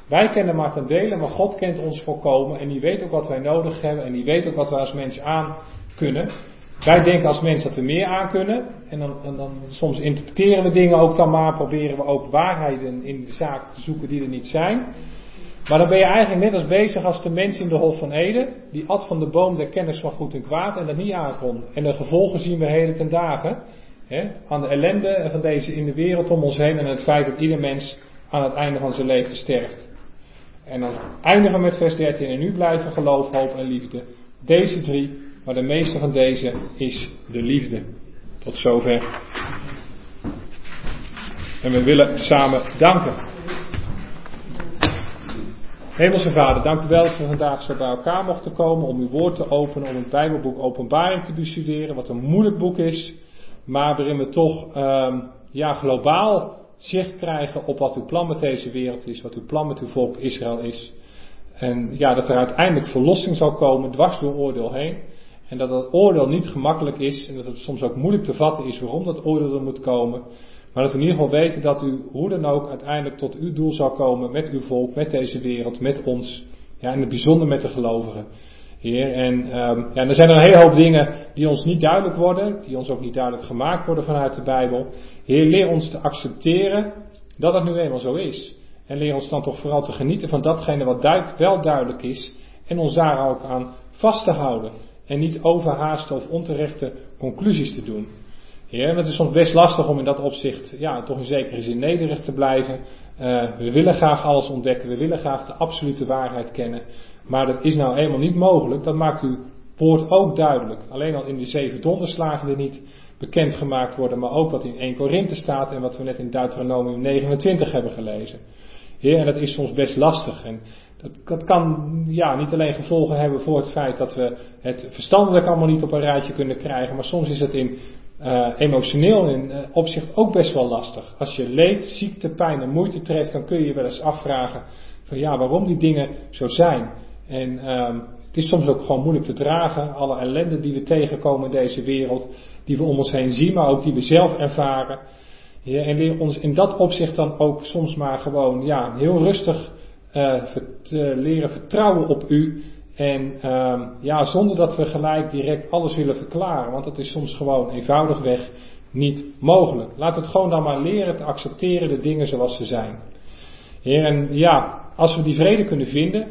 Wij kennen maar ten dele, maar God kent ons volkomen en die weet ook wat wij nodig hebben en die weet ook wat wij als mens aan kunnen. Wij denken als mens dat we meer aan kunnen en dan, en dan soms interpreteren we dingen ook dan maar, proberen we ook waarheden in de zaak te zoeken die er niet zijn. Maar dan ben je eigenlijk net als bezig als de mens in de Hof van Eden, die at van de boom der kennis van goed en kwaad en dat niet aankon. En de gevolgen zien we heden ten dagen, hè, aan de ellende van deze in de wereld om ons heen en het feit dat ieder mens aan het einde van zijn leven sterft. En dan eindigen we met vers dertien en nu blijven geloof, hoop en liefde. Deze drie, maar de meeste van deze is de liefde. Tot zover. En we willen samen danken. Hemelse Vader, dank u wel dat we vandaag zo bij elkaar mochten komen om uw woord te openen, om het Bijbelboek Openbaring te bestuderen, wat een moeilijk boek is, maar waarin we toch um, ja, globaal zicht krijgen op wat uw plan met deze wereld is, wat uw plan met uw volk Israël is. En ja, dat er uiteindelijk verlossing zal komen, dwars door oordeel heen. En dat dat oordeel niet gemakkelijk is en dat het soms ook moeilijk te vatten is waarom dat oordeel er moet komen. Maar dat we in ieder geval weten dat u hoe dan ook uiteindelijk tot uw doel zal komen met uw volk, met deze wereld, met ons. Ja, in het bijzonder met de gelovigen. Heer, en, um, ja, en er zijn er een hele hoop dingen die ons niet duidelijk worden, die ons ook niet duidelijk gemaakt worden vanuit de Bijbel. Heer, leer ons te accepteren dat het nu eenmaal zo is. En leer ons dan toch vooral te genieten van datgene wat duid, wel duidelijk is en ons daar ook aan vast te houden. En niet overhaaste of onterechte conclusies te doen. Heer, en het is soms best lastig om in dat opzicht, ja, toch in zekere zin nederig te blijven. Uh, we willen graag alles ontdekken, we willen graag de absolute waarheid kennen. Maar dat is nou eenmaal niet mogelijk, dat maakt uw woord ook duidelijk. Alleen al in de zeven donderslagen die niet bekendgemaakt worden, maar ook wat in Eerste Korinthe staat en wat we net in Deuteronomium negenentwintig hebben gelezen. Heer, en dat is soms best lastig. En dat, dat kan ja, niet alleen gevolgen hebben voor het feit dat we het verstandelijk allemaal niet op een rijtje kunnen krijgen, maar soms is het in uh, emotioneel in uh, opzicht ook best wel lastig. Als je leed, ziekte, pijn en moeite treft, dan kun je je wel eens afvragen van ja, waarom die dingen zo zijn. En um, het is soms ook gewoon moeilijk te dragen, alle ellende die we tegenkomen in deze wereld, die we om ons heen zien, maar ook die we zelf ervaren. Ja, en leer ons in dat opzicht dan ook soms maar gewoon ja, heel rustig uh, vert, uh, leren vertrouwen op u. En um, ja, zonder dat we gelijk direct alles willen verklaren, want dat is soms gewoon eenvoudigweg niet mogelijk. Laat het gewoon dan maar leren te accepteren de dingen zoals ze zijn. Heer, en ja, als we die vrede kunnen vinden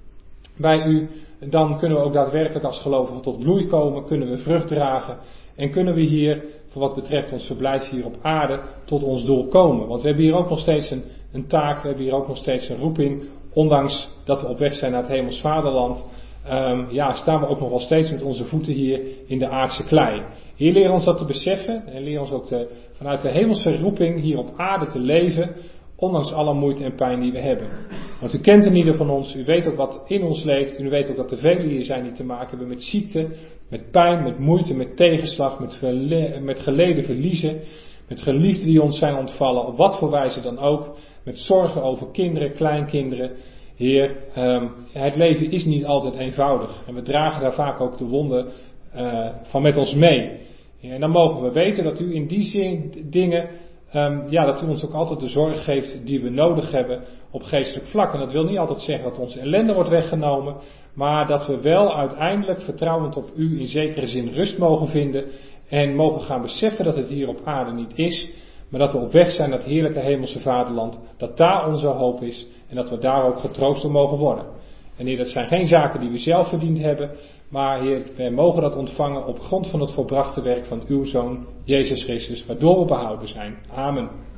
bij u, dan kunnen we ook daadwerkelijk als gelovigen tot bloei komen, kunnen we vrucht dragen en kunnen we hier, voor wat betreft ons verblijf hier op aarde, tot ons doel komen. Want we hebben hier ook nog steeds een, een taak, we hebben hier ook nog steeds een roeping, ondanks dat we op weg zijn naar het hemels vaderland, um, ja, staan we ook nog wel steeds met onze voeten hier in de aardse klei. Hier leren ons dat te beseffen en leren ons ook te, vanuit de hemelse roeping hier op aarde te leven, ondanks alle moeite en pijn die we hebben. Want u kent een ieder van ons, u weet ook wat in ons leeft, en u weet ook dat er velen hier zijn die te maken hebben met ziekte, met pijn, met moeite, met tegenslag, met, verle- met geleden verliezen, met geliefden die ons zijn ontvallen, op wat voor wijze dan ook, met zorgen over kinderen, kleinkinderen. Heer, um, het leven is niet altijd eenvoudig en we dragen daar vaak ook de wonden uh, van met ons mee. Ja, en dan mogen we weten dat u in die zin, dingen, um, ja, dat u ons ook altijd de zorg geeft die we nodig hebben op geestelijk vlak. En dat wil niet altijd zeggen dat onze ellende wordt weggenomen, maar dat we wel uiteindelijk vertrouwend op u in zekere zin rust mogen vinden en mogen gaan beseffen dat het hier op aarde niet is, maar dat we op weg zijn naar het heerlijke hemelse vaderland, dat daar onze hoop is en dat we daar ook getroost door mogen worden. En Heer, dat zijn geen zaken die we zelf verdiend hebben, maar Heer, wij mogen dat ontvangen op grond van het volbrachte werk van uw Zoon, Jezus Christus, waardoor we behouden zijn. Amen.